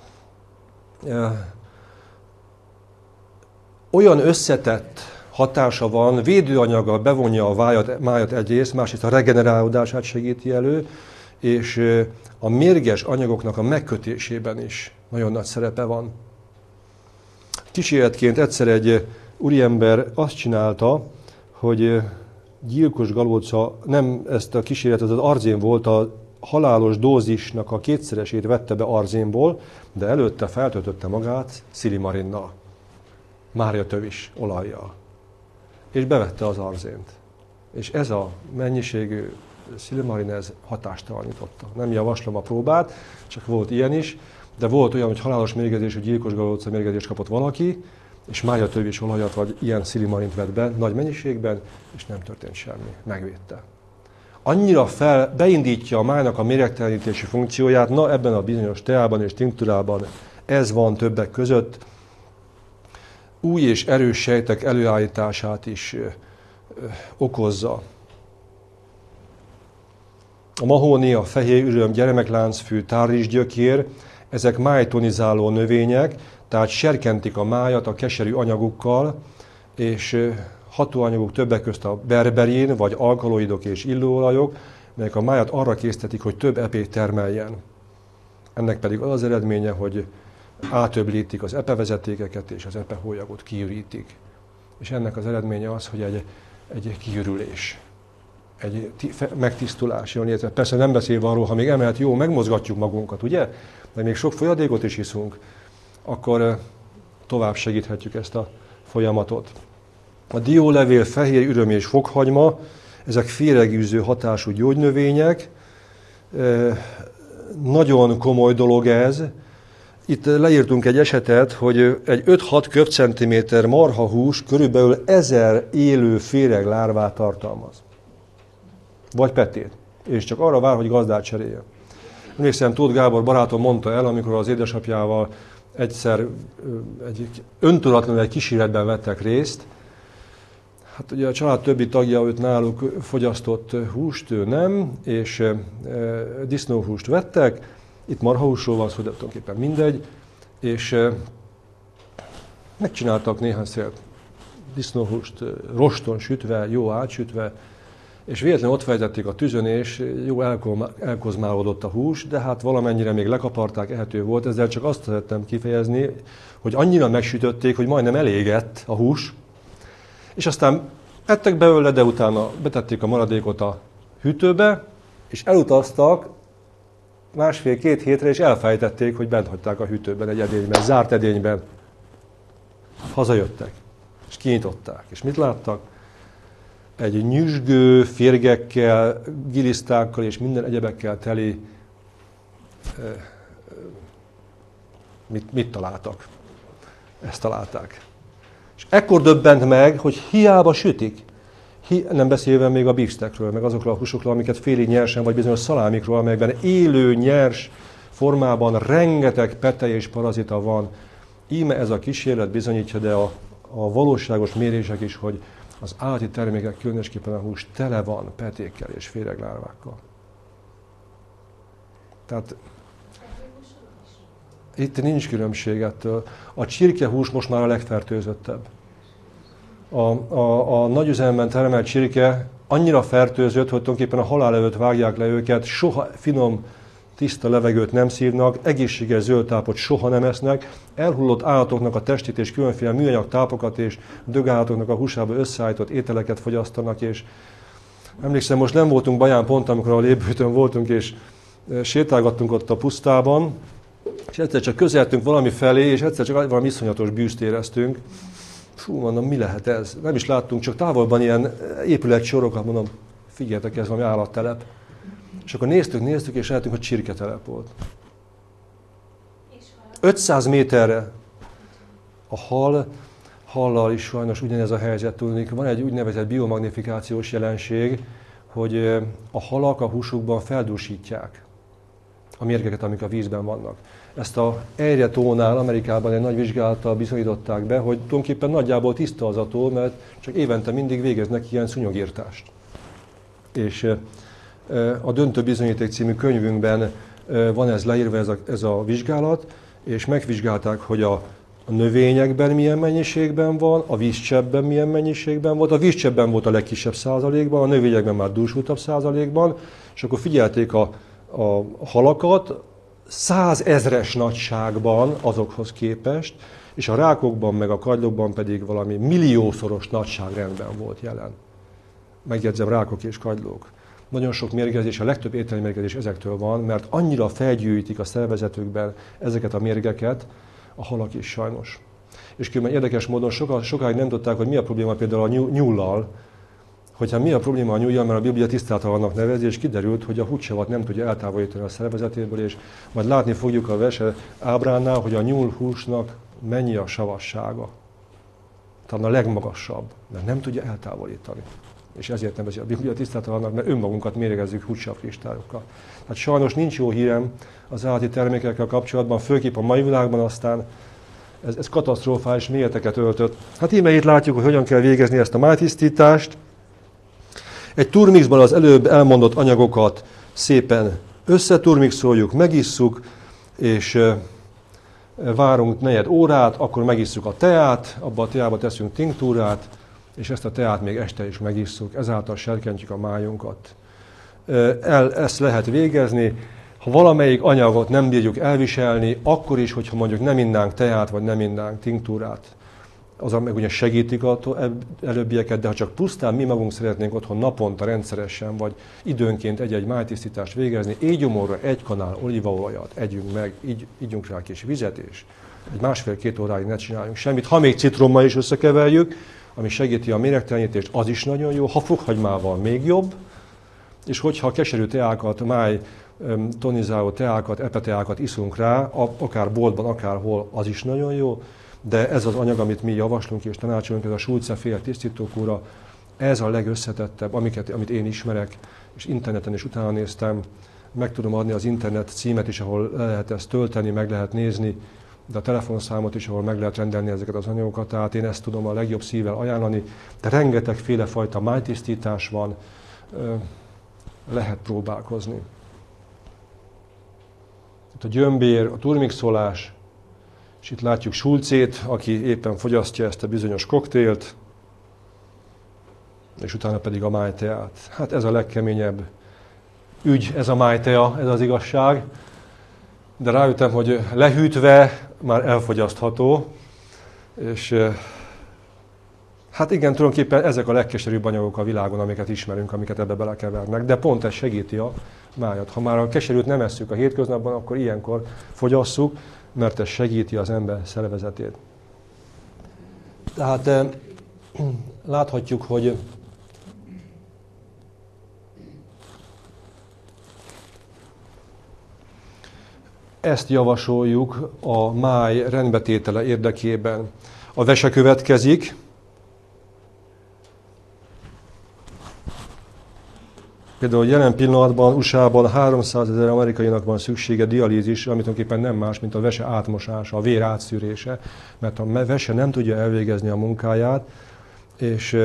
Olyan összetett hatása van, védőanyaggal bevonja a májat egyrészt, másrészt a regenerálódását segíti elő, és a mérges anyagoknak a megkötésében is nagyon nagy szerepe van. Kísérletként egyszer egy úriember azt csinálta, hogy gyilkos galóca, nem ezt a kísérletet, az arzén volt, a halálos dózisnak a 2-szeresét vette be arzénból, de előtte feltöltötte magát szilimarinnal, márjatövis olajjal, és bevette az arzént. És ez a mennyiségű szilimarin, ez hatástalanította. Nem javaslom a próbát, csak volt ilyen is, de volt olyan, hogy halálos mérgezésű gyilkos galóca mérgezést kapott valaki, és márjatövis olajat vagy ilyen szilimarint vett be nagy mennyiségben, és nem történt semmi. Megvédte. Annyira beindítja a májnak a méregtelenítési funkcióját, na ebben a bizonyos teában és tinktúrában ez van többek között. Új és erős sejtek előállítását is okozza. A mahónia, fehér üröm, gyermekláncfű, tárnisgyökér, ezek májtonizáló növények, tehát serkentik a májat a keserű anyagukkal, és hatóanyagok többek közt a berberin, vagy alkaloidok és illóolajok, melyek a májat arra késztetik, hogy több epét termeljen. Ennek pedig az az eredménye, hogy átöblítik az epevezetékeket, és az epehólyagot kiürítik. És ennek az eredménye az, hogy egy kiürülés, egy megtisztulás jön létre. Persze nem beszélve arról, ha még emellett jó, megmozgatjuk magunkat, ugye? De még sok folyadékot is iszunk, akkor tovább segíthetjük ezt a folyamatot. A diólevél, fehér üröm és fokhagyma, ezek féregűző hatású gyógynövények. Nagyon komoly dolog ez. Itt leírtunk egy esetet, hogy egy 5-6 köbcentiméter marhahús körülbelül 1000 élő féreglárvát tartalmaz. Vagy petét. És csak arra vár, hogy gazdát cserélje. Emlékszem, Tóth Gábor barátom mondta el, amikor az édesapjával egyszer öntudatlanul egy kísérletben vettek részt. Hát ugye a család többi tagja őt náluk fogyasztott húst, ő nem, és disznóhúst vettek. Itt marhahúsról van szó, de tulajdonképpen mindegy. És megcsináltak néhány szélt disznóhúst roston sütve, jó átsütve, és véletlenül ott fejtették a tüzön, és jó elkozmálódott a hús, de hát valamennyire még lekaparták, ehető volt. Ezzel csak azt szerettem kifejezni, hogy annyira megsütötték, hogy majdnem elégett a hús, és aztán ettek belőle, de utána betették a maradékot a hűtőbe, és elutaztak 1,5-2 hétre, és elfejtették, hogy bent hagyták a hűtőben egy edényben, zárt edényben. Hazajöttek, és kinyitották. És mit láttak? egy nyüzsgő, férgekkel, gilisztákkal és minden egyebekkel teli mit találtak? Ezt találták. És ekkor döbbent meg, hogy hiába sütik, nem beszélve még a beefsteakről, meg azokról a húsokról, amiket félig nyersen, vagy bizonyos szalámikról, amelyekben élő, nyers formában rengeteg petely és parazita van. Íme ez a kísérlet bizonyítja, de a valóságos mérések is, hogy az állati termékek, különösképpen a hús tele van petékkel és féreglárvákkal. Tehát itt nincs különbség ettől. A csirkehús most már a legfertőzöttebb. A nagyüzemben termelt csirke annyira fertőzött, hogy tulajdonképpen a halál előtt vágják le őket, soha finom, tiszta levegőt nem szívnak, egészséges zöld tápot soha nem esznek, elhullott állatoknak a testét és különféle műanyag tápokat és dögállatoknak a húsából összeállított ételeket fogyasztanak, és emlékszem, most nem voltunk Baján pont, amikor a Lépbőtön voltunk, és sétálgattunk ott a pusztában, és egyszer csak közeltünk valami felé, és egyszer csak valami iszonyatos bűzt éreztünk. Fú, mondom, mi lehet ez? Nem is láttunk, csak távolban ilyen épületsorokat, mondom, figyeljetek, ez valami állattelep. És akkor néztük, és láttunk, hogy csirketelep volt. 500 méterre a hallal is sajnos ugyanez a helyzet tudni. Van egy úgynevezett biomagnifikációs jelenség, hogy a halak a húsukban feldúsítják a mérgeket, amik a vízben vannak. Ezt a Erie-tónál Amerikában egy nagy vizsgálattal bizonyították be, hogy tulajdonképpen nagyjából tiszta az a tó, mert csak évente mindig végeznek ilyen szúnyogírtást. És a Döntő bizonyíték című könyvünkben van ez leírva, ez a vizsgálat, és megvizsgálták, hogy a növényekben milyen mennyiségben van, a vízcseppben milyen mennyiségben volt. A vízcseppben volt a legkisebb százalékban, a növényekben már dúsultabb százalékban, és akkor figyelték a halakat 100 000-es nagyságban azokhoz képest, és a rákokban meg a kagylókban pedig valami milliószoros nagyságrendben volt jelen. Megjegyzem, rákok és kagylók. Nagyon sok mérgezés, a legtöbb ételi mérgezés ezektől van, mert annyira felgyűjtik a szervezetükben ezeket a mérgeket, a halak is sajnos. És különben érdekes módon sokáig nem tudták, hogy mi a probléma például a nyúllal, hogyha mi a probléma a nyúljal, mert a Biblia tisztáltal vannak nevezve, és kiderült, hogy a hússavat nem tudja eltávolítani a szervezetéből, és majd látni fogjuk a verse ábránál, hogy a nyúlhúsnak mennyi a savassága. Talán a legmagasabb, mert nem tudja eltávolítani. És ezért nevezi a Biblia tisztáltal vannak, mert önmagunkat méregezzük hússav kristályokkal. Hát sajnos nincs jó hírem az állati termékekkel kapcsolatban, főképp a mai világban aztán ez katasztrofális méreteket öltött. Hát íme itt látjuk, hogy hogyan kell végezni ezt a májtisztítást. Egy turmixban az előbb elmondott anyagokat szépen összeturmixoljuk, megisszuk, és várunk 4 órát, akkor megisszuk a teát, abba a teába teszünk tinktúrát, és ezt a teát még este is megisszuk, ezáltal serkentjük a májunkat. Ezt lehet végezni. Ha valamelyik anyagot nem bírjuk elviselni, akkor is, hogyha mondjuk nem innánk teát, vagy nem innánk tinktúrát, azon meg ugye segítik az előbbieket, de ha csak pusztán mi magunk szeretnénk otthon naponta rendszeresen, vagy időnként egy-egy májtisztítást végezni, éjgyomorra 1 kanál olívaolajat együnk meg, ígyunk rá kis vizet, és egy 1,5-2 óráig ne csináljunk semmit. Ha még citrommal is összekeverjük, ami segíti a méregtelenítést, az is nagyon jó. Ha fokhagymával még jobb, és hogyha keserű teákat, tonizáló teákat, epeteákat iszunk rá, akár boltban, akárhol, az is nagyon jó. De ez az anyag, amit mi javaslunk és tanácsolunk, ez a Schulze-féle tisztítókúra, ez a legösszetettebb, amit én ismerek, és interneten is utána néztem. Meg tudom adni az internet címet is, ahol le lehet ezt tölteni, meg lehet nézni, de a telefonszámot is, ahol meg lehet rendelni ezeket az anyagokat, tehát én ezt tudom a legjobb szívvel ajánlani, de rengetegféle fajta májtisztítás van, lehet próbálkozni. Itt a gyömbér, a turmixolás, és itt látjuk Schulzét, aki éppen fogyasztja ezt a bizonyos koktélt, és utána pedig a májteát. Hát ez a legkeményebb ügy, ez a májtea, ez az igazság. De rájöttem, hogy lehűtve már elfogyasztható, és hát igen, tulajdonképpen ezek a legkeserűbb anyagok a világon, amiket ismerünk, amiket ebbe belekevernek, de pont ez segíti a májat. Ha már a keserűt nem esszük a hétköznapban, akkor ilyenkor fogyasszuk, mert ez segíti az ember szervezetét. Tehát láthatjuk, hogy ezt javasoljuk a máj rendbetétele érdekében. A vese következik. Például jelen pillanatban USA-ban 300 000 amerikainak van szüksége dialízisre, amit tulajdonképpen nem más, mint a vese átmosása, a vér átszűrése, mert a vese nem tudja elvégezni a munkáját, és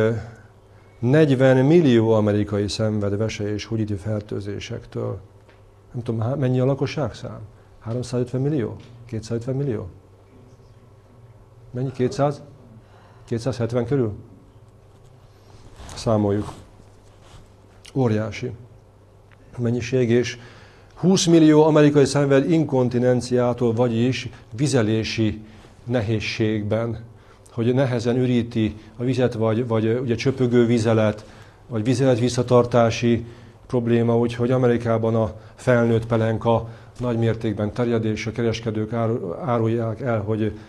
40 millió amerikai szenved vese és húgyítő fertőzésektől. Nem tudom, mennyi a lakosságszám? 350 millió? 250 millió? Mennyi? 200? 270 körül? Számoljuk. Óriási mennyiség, és 20 millió amerikai szenved inkontinenciától, vagyis vizelési nehézségben, hogy nehezen üríti a vizet, vagy ugye csöpögő vizelet, vagy vizelet visszatartási probléma, úgyhogy Amerikában a felnőtt pelenka nagy mértékben terjed, és a kereskedők árulják el,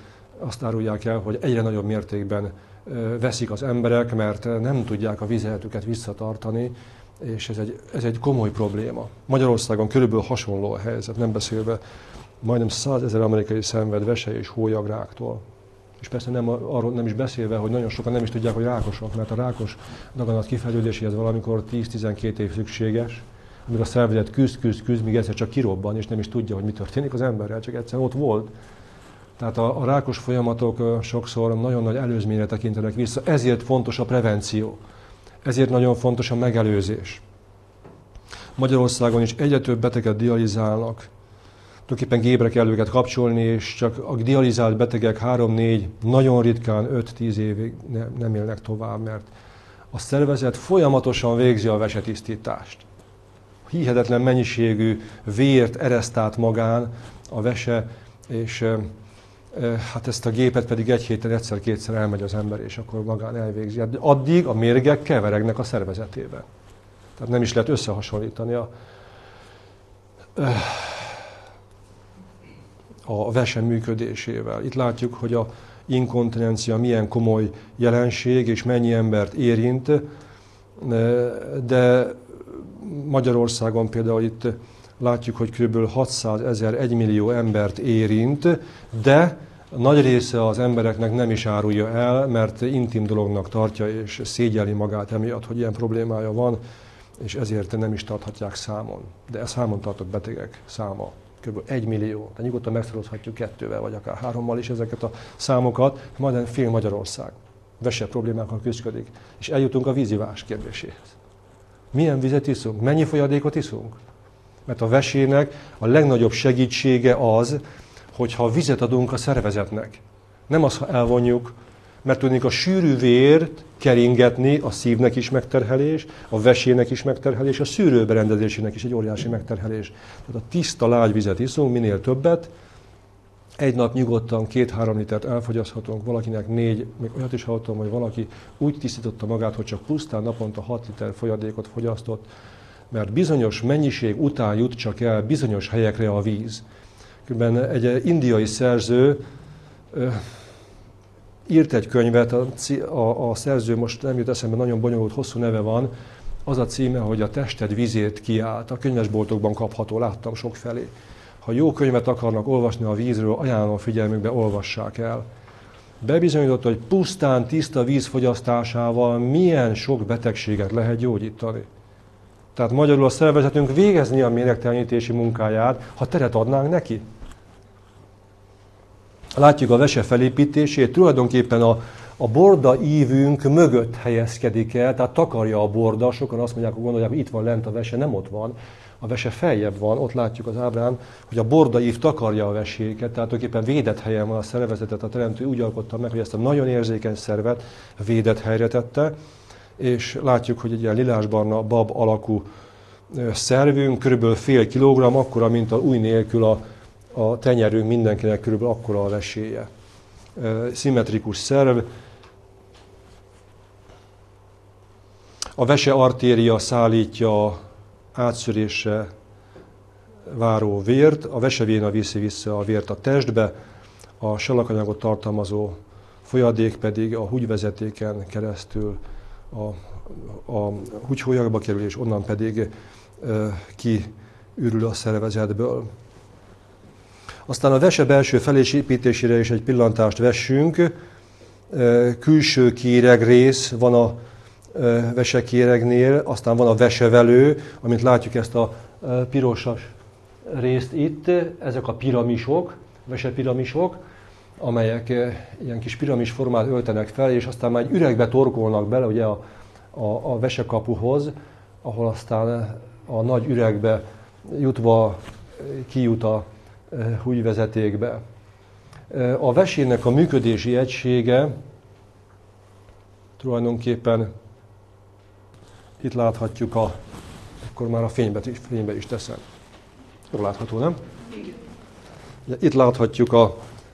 hogy egyre nagyobb mértékben veszik az emberek, mert nem tudják a vizeletüket visszatartani, és ez egy komoly probléma. Magyarországon körülbelül hasonló a helyzet, nem beszélve majdnem 100 000 amerikai szenved vese és hólyagráktól. És persze arról nem is beszélve, hogy nagyon sokan nem is tudják, hogy rákosok, mert a rákos daganat kifejlődéséhez valamikor 10-12 év szükséges, amíg a szervezet küzd, míg egyszer csak kirobban, és nem is tudja, hogy mi történik az emberrel, csak egyszer ott volt. Tehát a rákos folyamatok sokszor nagyon nagy előzményre tekintenek vissza, ezért fontos a prevenció, ezért nagyon fontos a megelőzés. Magyarországon is egyre több beteget dializálnak, tulajdonképpen gépre kell őket kapcsolni, és csak a dializált betegek 3-4, nagyon ritkán 5-10 évig nem élnek tovább, mert a szervezet folyamatosan végzi a vesetisztítást. Hihetetlen mennyiségű vért ereszt át magán a vese, és hát ezt a gépet pedig egy héten egyszer-kétszer elmegy az ember, és akkor magán elvégzi. Addig a mérgek keveregnek a szervezetében. Tehát nem is lehet összehasonlítani a vese működésével. Itt látjuk, hogy a inkontinencia milyen komoly jelenség, és mennyi embert érint, de Magyarországon például itt látjuk, hogy kb. 600 000, 1 millió embert érint, de nagy része az embereknek nem is árulja el, mert intim dolognak tartja, és szégyeli magát emiatt, hogy ilyen problémája van, és ezért nem is tarthatják számon. De ez számon tartott betegek száma kb. 1 millió. Tehát nyugodtan megszorozhatjuk 2-vel, vagy akár 3-mal is ezeket a számokat, majdnem fél Magyarország vese problémákkal küzdik. És eljutunk a vízivás kérdéséhez. Milyen vizet iszunk? Mennyi folyadékot iszunk? Mert a vesének a legnagyobb segítsége az, hogyha vizet adunk a szervezetnek. Nem az, ha elvonjuk, mert tudnék a sűrű vért keringetni, a szívnek is megterhelés, a vesének is megterhelés, a szűrőberendezésének is egy óriási megterhelés. Tehát a tiszta lágy vizet iszunk, minél többet, egy nap nyugodtan 2-3 litert elfogyaszthatunk, valakinek 4, még olyat is hallottam, hogy valaki úgy tisztította magát, hogy csak pusztán naponta 6 liter folyadékot fogyasztott, mert bizonyos mennyiség után jut csak el bizonyos helyekre a víz. Különben egy indiai szerző írt egy könyvet, a szerző most nem jut eszembe, nagyon bonyolult, hosszú neve van, az a címe, hogy a tested vízért kiállt. A könyvesboltokban kapható, láttam sokfelé. Ha jó könyvet akarnak olvasni a vízről, ajánlom figyelmükbe, olvassák el. Bebizonyított, hogy pusztán tiszta víz fogyasztásával milyen sok betegséget lehet gyógyítani. Tehát magyarul a szervezetünk végezni a méregtelenítési munkáját, ha teret adnánk neki. Látjuk a vese felépítését, tulajdonképpen a borda ívünk mögött helyezkedik el, tehát takarja a borda, sokan azt mondják, hogy gondolják, hogy itt van lent a vese, nem ott van. A vese feljebb van, ott látjuk az ábrán, hogy a borda ív takarja a veséket, tehát tulajdonképpen védett helyen van a szervezetet, a teremtő úgy alkotta meg, hogy ezt a nagyon érzékeny szervet védett helyre tette, és látjuk, hogy egy ilyen lilásbarna bab alakú szervünk, körülbelül fél kilogramm, akkora, mint a ujj nélkül a tenyerünk, mindenkinek körülbelül akkora a veséje. Szimmetrikus szerv. A vese artéria szállítja átszűrésre váró vért, a vesevéna viszi vissza a vért a testbe, a sallakanyagot tartalmazó folyadék pedig a húgyvezetéken keresztül a húgyhólyagba kerül, és onnan pedig kiürül a szervezetből. Aztán a vese belső felépítésére is egy pillantást vessünk. Külső kéregrész van a vesekéregnél, aztán van a vesevelő, amint látjuk ezt a pirosas részt itt, ezek a piramisok, vesepiramisok, amelyek ilyen kis piramis formát öltenek fel, és aztán már egy üregbe torkolnak bele ugye a vesekapuhoz, ahol aztán a nagy üregbe jutva kijut a húgyvezetékbe. A vesének a működési egysége tulajdonképpen itt láthatjuk akkor már a fénybe is teszem. Jól látható, nem? Igen. Itt láthatjuk a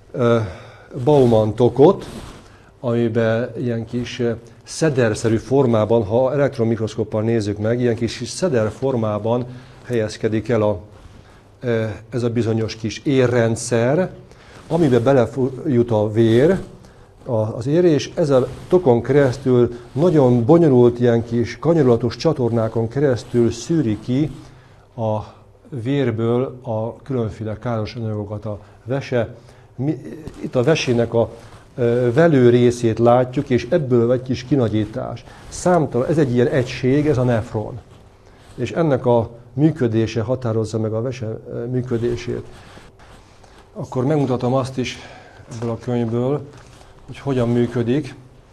Baumann-tokot, amiben ilyen kis szederszerű formában, ha elektronmikroszkóppal nézzük meg, ilyen kis szeder formában helyezkedik el ez a bizonyos kis érrendszer, amiben belejut a vér, az ér, és ezzel tokon keresztül nagyon bonyolult ilyen kis kanyarulatos csatornákon keresztül szűri ki a vérből a különféle káros anyagokat a vese. Itt a vesének a velő részét látjuk, és ebből egy kis kinagyítás. Számtalan, ez egy ilyen egység, ez a nefron. És ennek a működése határozza meg a vese működését. Akkor megmutatom azt is ebből a könyvből, hogy hogyan működik.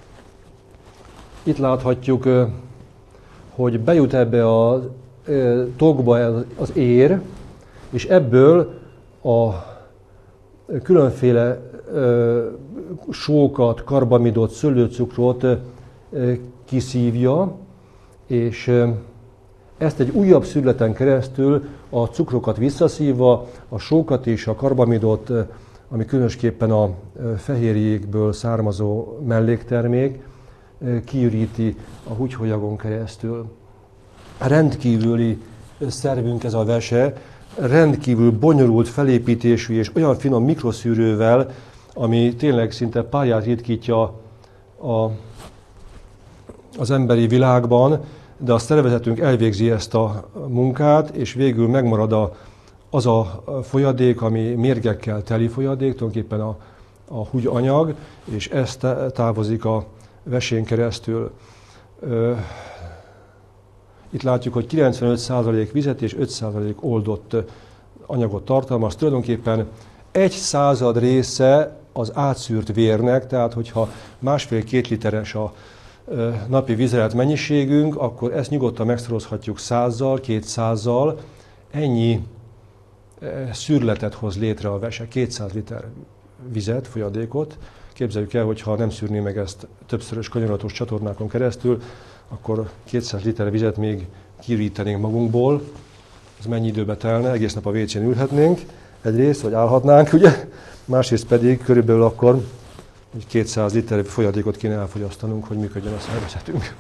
Itt láthatjuk, hogy bejut ebbe a tokba az ér, és ebből a különféle sókat, karbamidot, szőlőcukrot kiszívja, és ezt egy újabb szűrleten keresztül a cukrokat visszaszívva, a sókat és a karbamidot, ami különösképpen a fehérjékből származó melléktermék, kiüríti a húgyholyagon keresztül. Rendkívüli szervünk ez a vese, rendkívül bonyolult felépítésű és olyan finom mikroszűrővel, ami tényleg szinte pályát ritkítja az emberi világban, de a szervezetünk elvégzi ezt a munkát, és végül megmarad az a folyadék, ami mérgekkel teli folyadék, tulajdonképpen a húgyanyag, és ez távozik a vesén keresztül. Itt látjuk, hogy 95% vizet és 5% oldott anyagot tartalmaz. Tulajdonképpen 1/100 része az átszűrt vérnek, tehát hogyha 1,5-2 literes a napi vizelet mennyiségünk, akkor ezt nyugodtan megszorozhatjuk 100-zal, 200-zal. Ennyi szűrletet hoz létre a vese, 200 liter vizet, folyadékot. Képzeljük el, hogy ha nem szűrné meg ezt többszörös kanyaratos csatornákon keresztül, akkor 200 liter vizet még kiürítenénk magunkból. Ez mennyi időbe telne? Egész nap a WC-n ülhetnénk egyrészt, vagy állhatnánk, ugye? Másrészt pedig körülbelül akkor 200 liter folyadékot kéne elfogyasztanunk, hogy működjön a szervezetünk.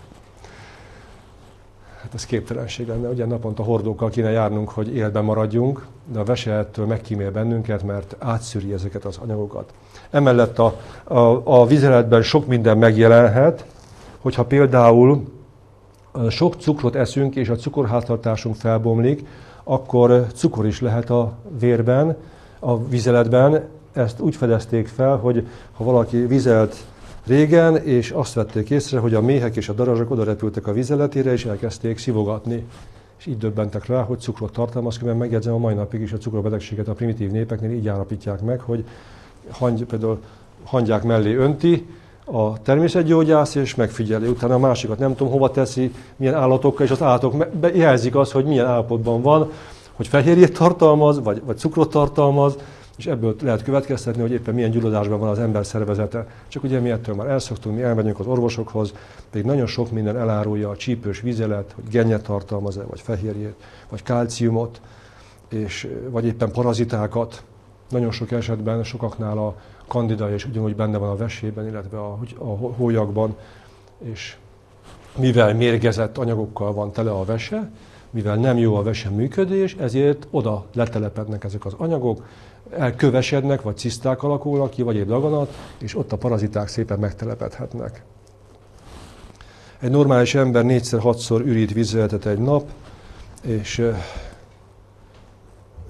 Hát ez képtelenség lenne, ugye naponta hordókkal kéne járnunk, hogy életben maradjunk, de a vese ettől megkímél bennünket, mert átszűri ezeket az anyagokat. Emellett a vizeletben sok minden megjelenhet, hogyha például sok cukrot eszünk, és a cukorháztartásunk felbomlik, akkor cukor is lehet a vérben, a vizeletben. Ezt úgy fedezték fel, hogy ha valaki vizelt régen, és azt vették észre, hogy a méhek és a darazsak oda repültek a vizeletére, és elkezdték szivogatni. És így döbbentek rá, hogy cukrot tartalmaz, mert megjegyzem, a mai napig is a cukrobetegséget a primitív népeknél így állapítják meg, hogy például hangyák mellé önti a természetgyógyász, és megfigyeli. Utána a másikat nem tudom hova teszi, milyen állatokkal, és az állatok jelzik azt, hogy milyen állapotban van, hogy fehérjét tartalmaz, vagy cukrot tartalmaz, és ebből lehet következtetni, hogy éppen milyen gyulladásban van az ember szervezete. Csak ugye mi ettől már elszoktunk, mi elmegyünk az orvosokhoz, pedig nagyon sok minden elárulja a csípős vizelet, hogy gennyet tartalmaz-e, vagy fehérjét, vagy kalciumot, vagy éppen parazitákat. Nagyon sok esetben, sokaknál a kandida is ugyanúgy benne van a vesében, illetve a hólyagban, és mivel mérgezett anyagokkal van tele a vese, mivel nem jó a vese működés, ezért oda letelepednek ezek az anyagok, elkövesednek, vagy ciszták alakulnak ki, vagy egy daganat, és ott a paraziták szépen megtelepedhetnek. Egy normális ember 4-6-szor ürít vizeletet egy nap, és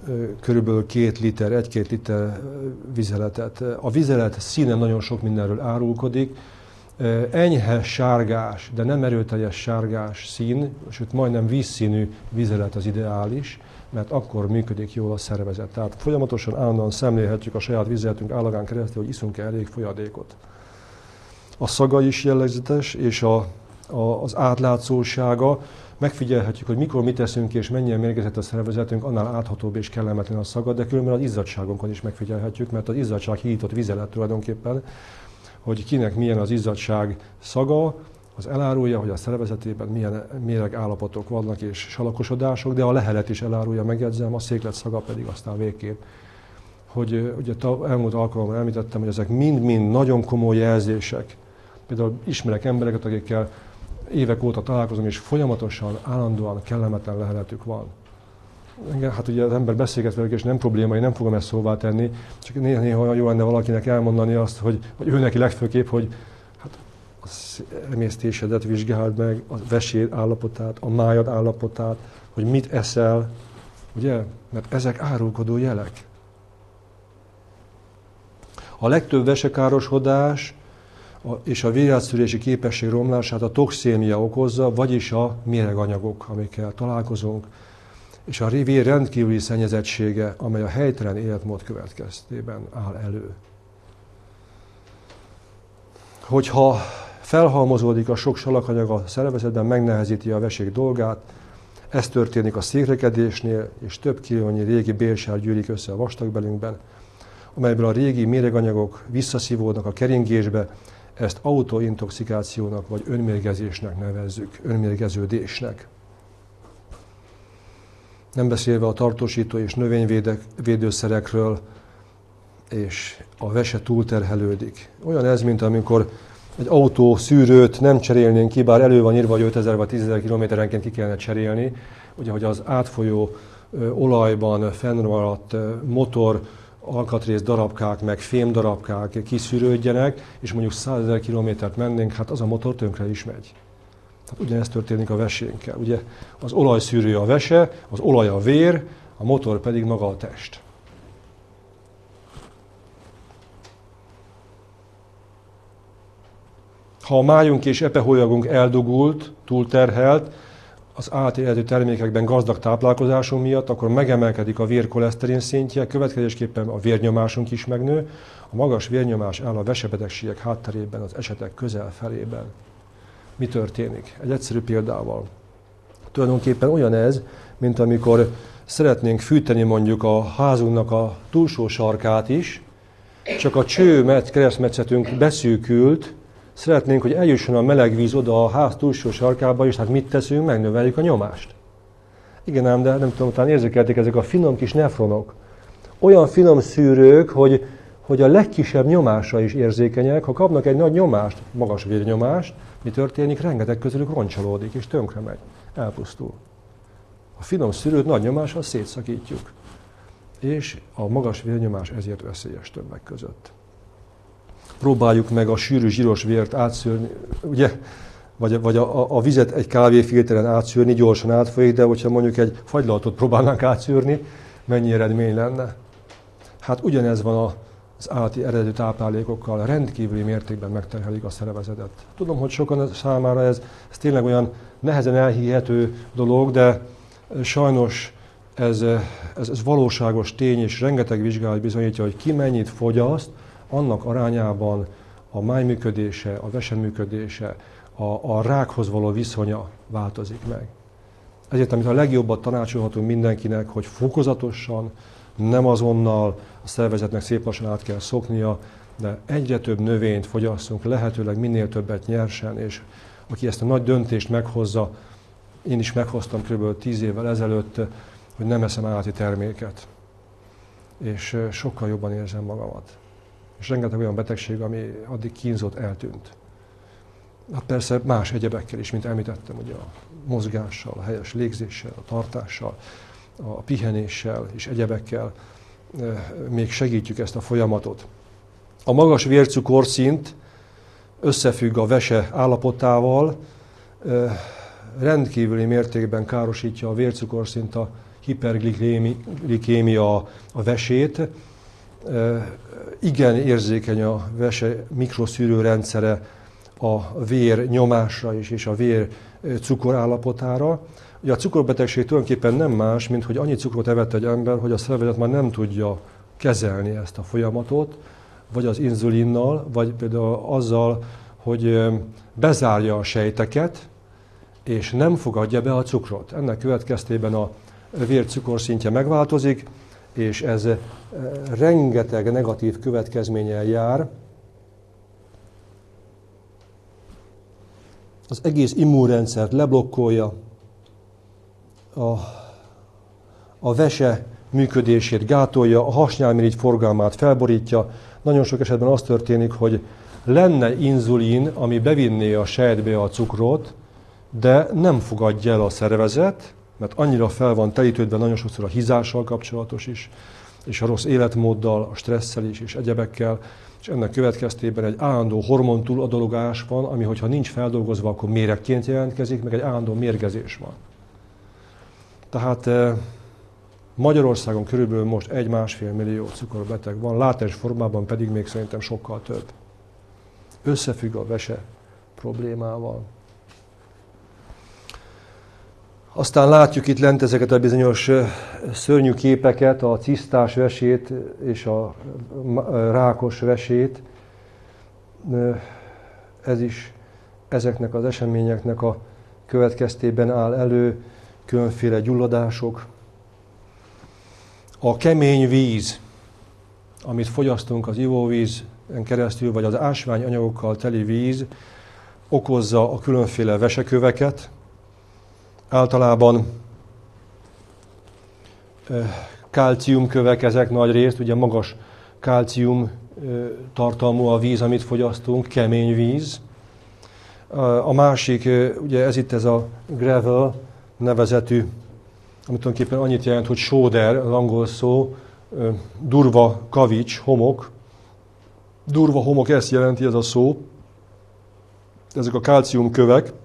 körülbelül 2 liter, 1-2 liter vizeletet. A vizelet színe nagyon sok mindenről árulkodik. Enyhe sárgás, de nem erőteljes sárgás szín, sőt majdnem vízszínű vizelet az ideális, mert akkor működik jól a szervezet. Tehát folyamatosan állandóan szemlélhetjük a saját vizeletünk állagán keresztül, hogy iszunk-e elég folyadékot. A szaga is jellegzetes, és az átlátszósága. Megfigyelhetjük, hogy mikor mit teszünk és mennyien mérgezett a szervezetünk, annál áthatóbb és kellemetlen a szaga, de különben az izzadságunkon is megfigyelhetjük, mert az izzadság hídított vizelet tulajdonképpen, hogy kinek milyen az izzadság szaga, az elárulja, hogy a szervezetében milyen méregállapotok vannak és salakosodások, de a lehelet is elárulja, megjegyzem, a széklet szaga pedig aztán végképp. Hogy ugye elmúlt alkalommal említettem, hogy ezek mind-mind nagyon komoly jelzések. Például ismerek embereket, akikkel évek óta találkozom, és folyamatosan, állandóan kellemetlen leheletük van. Hát ugye az ember beszélget velük, és nem probléma, én nem fogom ezt szóvá tenni, csak néha olyan jó lenne valakinek elmondani azt, hogy ő neki legfőképp, hogy hát az emésztésedet vizsgáld meg, a veséd állapotát, a májad állapotát, hogy mit eszel, ugye? Mert ezek árulkodó jelek. A legtöbb vesekárosodás és a vérátszűrési képesség romlását a toxémia okozza, vagyis a méreganyagok, amikkel találkozunk, és a vér rendkívüli szennyezettsége, amely a helytelen életmód következtében áll elő. Hogyha felhalmozódik a sok salakanyag a szervezetben, megnehezíti a vesék dolgát, ez történik a székrekedésnél, és több kilónyi régi bélsár gyűlik össze a vastagbelünkben, amelyből a régi méreganyagok visszaszívódnak a keringésbe, ezt autointoxikációnak vagy önmérgezésnek nevezzük, önmérgeződésnek. Nem beszélve a tartósító és növényvédőszerekről, és a vese túlterhelődik. Olyan ez, mint amikor egy autó szűrőt nem cserélnénk ki, bár elő van írva, hogy 5000 vagy 10 000 kilométerenként ki kellene cserélni, ugye, hogy az átfolyó olajban fennmaradt motor alkatrész darabkák, meg fém darabkák kiszűrődjenek, és mondjuk 100 000 kilométert mennénk, hát az a motor tönkre is megy. Tehát ugyanezt történik a vesénkkel. Ugye az olajszűrő a vese, az olaj a vér, a motor pedig maga a test. Ha a májunk és epeholyagunk eldugult, túlterhelt, az állatélhető termékekben gazdag táplálkozásunk miatt, akkor megemelkedik a vérkoleszterin szintje, következésképpen a vérnyomásunk is megnő. A magas vérnyomás áll a vesebetegségek hátterében, az esetek közel felében. Mi történik? Egy egyszerű példával. Tulajdonképpen olyan ez, mint amikor szeretnénk fűteni mondjuk a házunknak a túlsó sarkát is, csak a keresztmetszetünk beszűkült, szeretnénk, hogy eljusson a meleg víz oda a ház túlsó sarkába, és hát mit teszünk? Megnöveljük a nyomást. Igen ám, de nem tudom, talán érzékelték ezek a finom kis nefronok. Olyan finom szűrők, hogy a legkisebb nyomásra is érzékenyek. Ha kapnak egy nagy nyomást, magas vérnyomást, mi történik? Rengeteg közülük roncsolódik, és tönkre megy, elpusztul. A finom szűrőt nagy nyomással szétszakítjuk. És a magas vérnyomás ezért veszélyes többek között. Próbáljuk meg a sűrű zsíros vért átszűrni, ugye? Vagy a vizet egy kávéfilteren átszűrni, gyorsan átfolyik, de hogyha mondjuk egy fagylaltot próbálnánk átszűrni, mennyi eredmény lenne? Hát ugyanez van az állati eredetű táplálékokkal, rendkívüli mértékben megterhelik a szervezetet. Tudom, hogy sokan számára ez tényleg olyan nehezen elhihető dolog, de sajnos ez valóságos tény, és rengeteg vizsgálat bizonyítja, hogy ki mennyit fogyaszt, annak arányában a máj működése, a vese működése, a rákhoz való viszonya változik meg. Ezért, amit a legjobbat tanácsolhatunk mindenkinek, hogy fokozatosan, nem azonnal a szervezetnek szép lassan át kell szoknia, de egyre több növényt fogyasszunk, lehetőleg minél többet nyersen, és aki ezt a nagy döntést meghozza, én is meghoztam kb. 10 évvel ezelőtt, hogy nem eszem állati terméket. És sokkal jobban érzem magamat. És rengeteg olyan betegség, ami addig kínzott, eltűnt. Hát persze más egyebekkel is, mint említettem, ugye a mozgással, a helyes légzéssel, a tartással, a pihenéssel és egyebekkel még segítjük ezt a folyamatot. A magas vércukorszint összefügg a vese állapotával, rendkívüli mértékben károsítja a vércukorszint a hiperglikémia a vesét. Igen érzékeny a vese mikroszűrő rendszere a vér nyomásra is, és a vér cukorállapotára. Ugye a cukorbetegség tulajdonképpen nem más, mint hogy annyi cukrot evett egy ember, hogy a szervezet már nem tudja kezelni ezt a folyamatot, vagy az inzulinnal, vagy például azzal, hogy bezárja a sejteket, és nem fogadja be a cukrot. Ennek következtében a vércukorszintje megváltozik, és ez rengeteg negatív következménnyel jár. Az egész immunrendszert leblokkolja, a vese működését gátolja, a hasnyálmirigy forgalmát felborítja. Nagyon sok esetben az történik, hogy lenne inzulin, ami bevinné a sejtbe a cukrot, de nem fogadja el a szervezet, mert annyira fel van telítődve nagyon sokszor a hízással kapcsolatos is, és a rossz életmóddal, a stresszel is, és egyebekkel, és ennek következtében egy állandó hormontúladologás van, ami hogyha nincs feldolgozva, akkor méregként jelentkezik, meg egy állandó mérgezés van. Tehát Magyarországon körülbelül most 1-1,5 millió cukorbeteg van, látens formában pedig még szerintem sokkal több. Összefügg a vese problémával. Aztán látjuk itt lent ezeket a bizonyos szörnyű képeket, a cisztás vesét és a rákos vesét. Ez is ezeknek az eseményeknek a következtében áll elő, különféle gyulladások. A kemény víz, amit fogyasztunk az ivóvízen keresztül, vagy az ásványanyagokkal teli víz, okozza a különféle veseköveket. Általában kálciumkövek ezek nagy részt, ugye magas kálcium tartalmú a víz, amit fogyasztunk, kemény víz. A másik, ugye ez itt ez a gravel nevezetű, amit tulajdonképpen annyit jelent, hogy sóder, az angol szó, durva kavics, homok. Durva homok, ezt jelenti ez a szó. Ezek a kálciumkövek.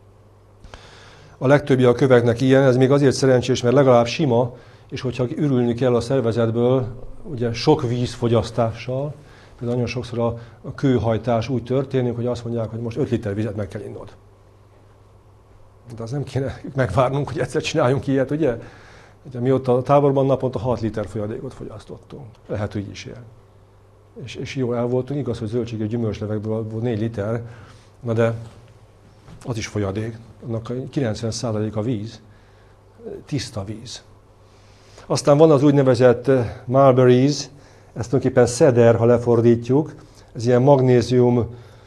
A legtöbbje a köveknek ilyen, ez még azért szerencsés, mert legalább sima, és hogyha ürülni kell a szervezetből, ugye sok vízfogyasztással, például nagyon sokszor a kőhajtás úgy történik, hogy azt mondják, hogy most 5 liter vizet meg kell innod. De az nem kéne megvárnunk, hogy egyszer csináljunk ilyet, ugye? Mióta a táborban naponta 6 liter folyadékot fogyasztottunk. Lehet, hogy is ilyen. És jól el voltunk, igaz, hogy zöldség és gyümölcslevekből 4 liter, na de az is folyadék. Annak 90% a víz, tiszta víz. Aztán van az úgynevezett mulberries, ezt tulajdonképpen szeder, ha lefordítjuk. Ez ilyen magnézium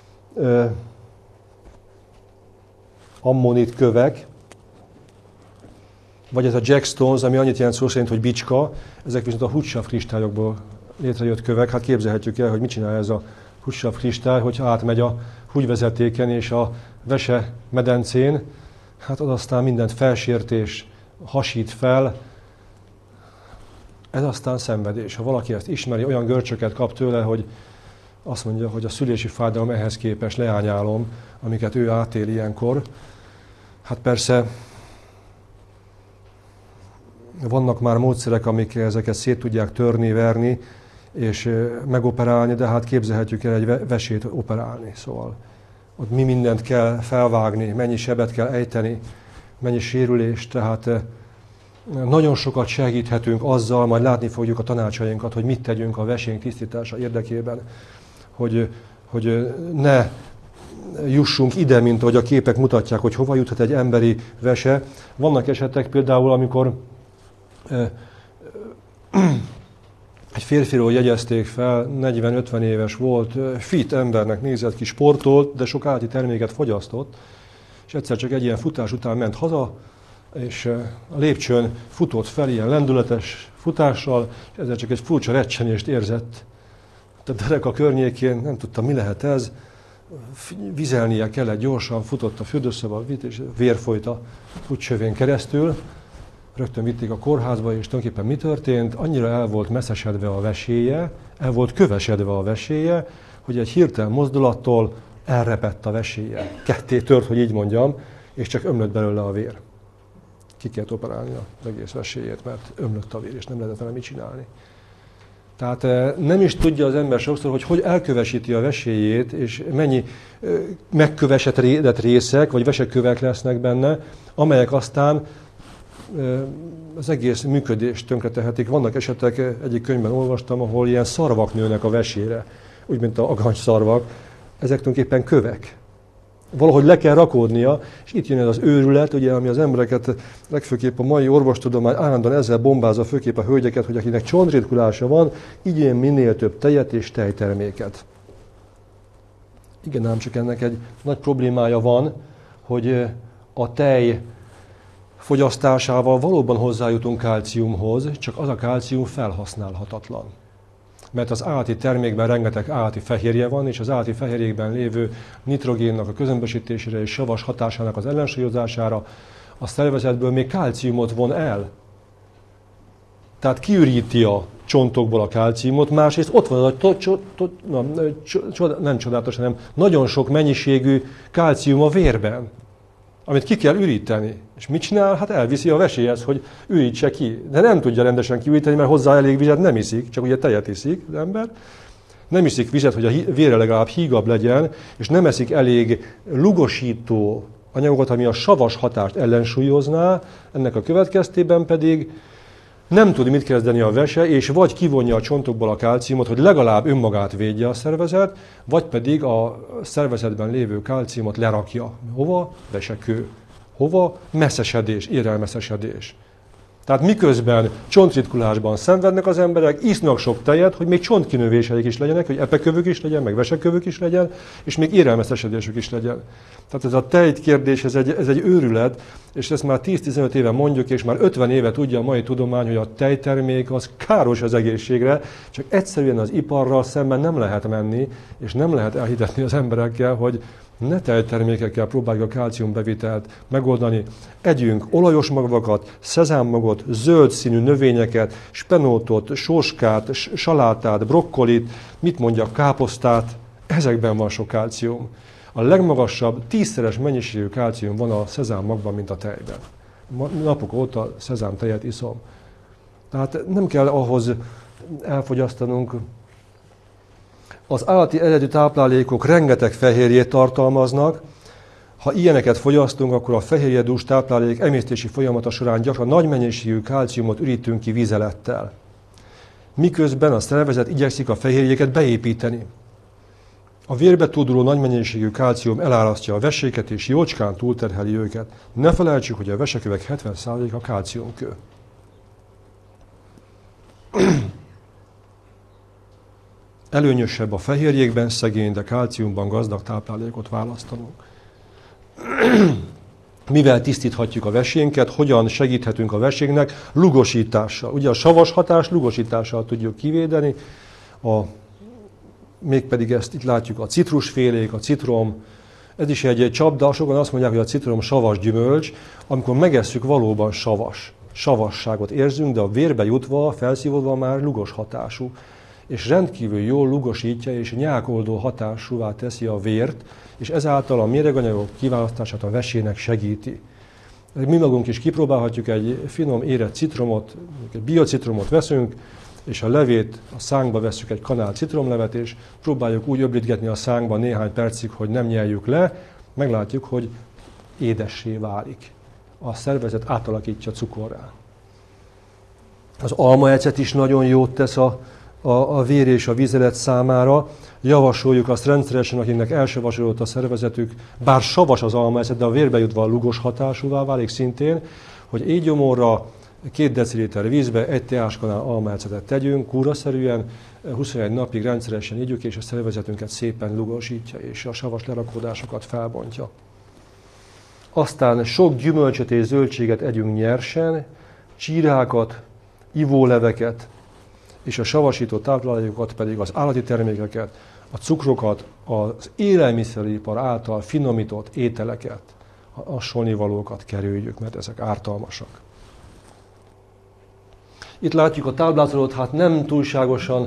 ammonit kövek, vagy ez a jackstones, ami annyit jelent szó szerint, hogy bicska, ezek viszont a húgysav kristályokból létrejött kövek. Hát képzelhetjük el, hogy mit csinál ez a húgysav kristály, hogyha átmegy a húgyvezetéken és a vese medencén, hát az aztán mindent felsértés, hasít fel, ez aztán szenvedés. Ha valaki ezt ismeri, olyan görcsöket kap tőle, hogy azt mondja, hogy a szülési fájdalom ehhez képest leányálom, amiket ő átél ilyenkor. Hát persze vannak már módszerek, amik ezeket szét tudják törni, verni, és megoperálni, de hát képzelhetjük el egy vesét operálni. Szóval ott mi mindent kell felvágni, mennyi sebet kell ejteni, mennyi sérülést, tehát nagyon sokat segíthetünk azzal, majd látni fogjuk a tanácsainkat, hogy mit tegyünk a vesénk tisztítása érdekében, hogy ne jussunk ide, mint ahogy a képek mutatják, hogy hova juthat egy emberi vese. Vannak esetek például, amikor egy férfiról jegyezték fel, 40-50 éves volt, fit embernek nézett ki, sportolt, de sok állati terméket fogyasztott, és egyszer csak egy ilyen futás után ment haza, és a lépcsőn futott fel ilyen lendületes futással, és ezzel csak egy furcsa recsenést érzett a dereka környékén, nem tudta, mi lehet ez, vizelnie kellett gyorsan, futott a fürdőszoba, és vér folyt a futcsövén keresztül. Rögtön vitték a kórházba, és tulajdonképpen mi történt? Annyira el volt messzesedve a veséje, el volt kövesedve a veséje, hogy egy hirtelen mozdulattól elrepett a veséje. Ketté tört, hogy így mondjam, és csak ömlött belőle a vér. ki kellett operálni az egész vesélyét, mert ömlött a vér, és nem lehetett vele mit csinálni. Tehát nem is tudja az ember sokszor, hogy elkövesíti a vesélyét, és mennyi megkövesedett részek, vagy vesekövek lesznek benne, amelyek aztán az egész működést tönkretehetik. Vannak esetek, egyik könyvben olvastam, ahol ilyen szarvak nőnek a vesére, úgy, mint a agancsszarvak. Ezek tulajdonképpen kövek. Valahogy le kell rakódnia, és itt jön ez az őrület, ugye, ami az embereket, legfőképp a mai orvostudomány állandóan ezzel bombázza, főképp a hölgyeket, hogy akinek csontritkulása van, igyen minél több tejet és tejterméket. Igen, ám csak ennek egy nagy problémája van, hogy a tej fogyasztásával valóban hozzájutunk kálciumhoz, csak az a kálcium felhasználhatatlan. Mert az állati termékben rengeteg állati fehérje van, és az állati fehérjékben lévő nitrogénnak a közömbösítésére és savas hatásának az ellensúlyozására a szervezetből még kálciumot von el. Tehát kiüríti a csontokból a kálciumot, másrészt ott van nem csodálatos, hanem nagyon sok mennyiségű kálcium a vérben, amit ki kell üríteni. És mit csinál? Hát elviszi a vesélyhez, hogy ürítse ki. De nem tudja rendesen kiüríteni, mert hozzá elég vizet nem iszik, csak ugye tejet iszik az ember. Nem iszik vizet, hogy a vére legalább hígabb legyen, és nem eszik elég lugosító anyagokat, ami a savas hatást ellensúlyozná, ennek a következtében pedig nem tud mit kezdeni a vese, és vagy kivonja a csontokból a kálciumot, hogy legalább önmagát védje a szervezet, vagy pedig a szervezetben lévő kálciumot lerakja. Hova? Vesekő. Hova? Messzesedés, érrelmesszesedés. Tehát miközben csontritkulásban szenvednek az emberek, isznak sok tejet, hogy még csontkinövéseik is legyenek, hogy epekövük is legyen, meg vesekövük is legyen, és még érrelmesszesedésük is legyen. Tehát ez a tejkérdés, ez egy őrület, és ezt már 10-15 éve mondjuk, és már 50 éve tudja a mai tudomány, hogy a tejtermék az káros az egészségre, csak egyszerűen az iparral szemben nem lehet menni, és nem lehet elhitetni az emberekkel, hogy ne tejtermékekkel próbáljuk a kálciumbevitelt megoldani. Együnk olajos magvakat, szezámmagot, zöld színű növényeket, spenótot, sóskát, salátát, brokkolit, mit mondjak, káposztát. Ezekben van sok kálcium. A legmagasabb, 10-szeres mennyiségű kálcium van a szezámmagban, mint a tejben. Napok óta szezámtejet iszom. Tehát nem kell ahhoz elfogyasztanunk. Az állati eredetű táplálékok rengeteg fehérjét tartalmaznak. Ha ilyeneket fogyasztunk, akkor a fehérjedús táplálék emésztési folyamata során gyakran nagy mennyiségű kálciumot ürítünk ki vizelettel. Miközben a szervezet igyekszik a fehérjéket beépíteni. A vérbe túduló nagy mennyiségű kálcium elárasztja a veséket és jócskán túlterheli őket. Ne felejtsük, hogy a vesekövek 70%-a kálciumkő. Előnyösebb a fehérjékben szegény, de kálciumban gazdag táplálékot választanunk. Mivel tisztíthatjuk a vesénket, hogyan segíthetünk a vesénknek? Lugosítással. Ugye a savas hatást lugosítással tudjuk kivédeni, mégpedig ezt itt látjuk a citrusfélék, a citrom. Ez is egy csapda, sokan azt mondják, hogy a citrom savas gyümölcs, amikor megesszük, valóban savasságot érzünk, de a vérbe jutva, felszívódva már lugos hatású. És rendkívül jól lugosítja és nyákoldó hatásúvá teszi a vért, és ezáltal a méreganyagok kiválasztását a vesének segíti. Mi magunk is kipróbálhatjuk, egy finom érett citromot, egy biocitromot veszünk, és a levét a szánkba vesszük, egy kanál citromlevet, és próbáljuk úgy öblítgetni a szánkba néhány percig, hogy nem nyeljük le, meglátjuk, hogy édessé válik. A szervezet átalakítja cukorrá. Az almaecet is nagyon jót tesz a vér és a vizelet számára. Javasoljuk azt rendszeresen, akiknek elsavasodott a szervezetük, bár savas az almaecet, de a vérbe jutva a lugos hatásúvá válik szintén, hogy éjgyomorra 2 deciliter vízbe 1 teáskanál almaecetet tegyünk, kúraszerűen, 21 napig rendszeresen igyük, és a szervezetünket szépen lugosítja, és a savas lerakódásokat felbontja. Aztán sok gyümölcsöt és zöldséget együnk nyersen, csírákat, ivóleveket, és a savasító táplálékokat pedig az állati termékeket, a cukrokat, az élelmiszeripar által finomított ételeket, a hasonlóvalókat kerüljük, mert ezek ártalmasak. Itt látjuk a táblázatot, hát nem túlságosan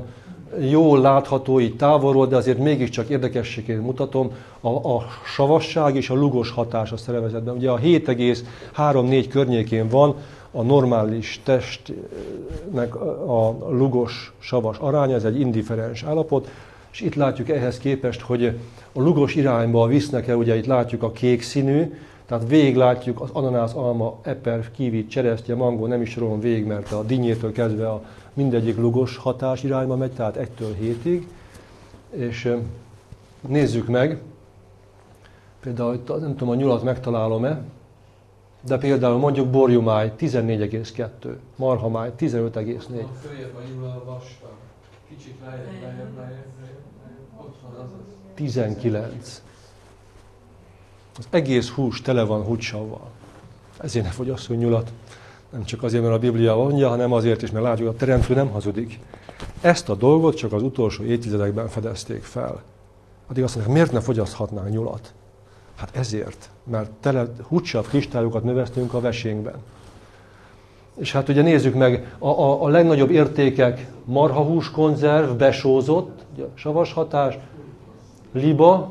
jól látható így távolról, de azért mégiscsak érdekességét mutatom, a savasság és a lugos hatás a szervezetben. Ugye a 7,3-4 környékén van a normális testnek a lugos savas aránya, ez egy indifferens állapot, és itt látjuk ehhez képest, hogy a lugos irányba visznek el, ugye itt látjuk a kék színű, tehát végig látjuk az ananász, alma, eper, kiwi, cseresznye, mangó, nem is sorolom végig, mert a dinnyétől kezdve a mindegyik lugos hatás irányba megy, tehát 1-től 7-ig. És nézzük meg, például nem tudom, a nyulat megtalálom-e, de például mondjuk borjumáj 14,2, marhamáj 15,4. Följebb a nyula vastag, kicsit lejjebb, ott van az. 19. Az egész hús tele van húsavval. Ezért ne fogyasszunk nyulat. Nem csak azért, mert a Biblia mondja, hanem azért is, mert látjuk, a teremtő nem hazudik. Ezt a dolgot csak az utolsó évtizedekben fedezték fel. Addig azt mondják, miért ne fogyaszthatnánk nyulat? Hát ezért, mert tele húsav kristályokat növesztünk a vesénkben. És hát ugye nézzük meg, a legnagyobb értékek marhahús konzerv, besózott, ugye, savas hatás, liba,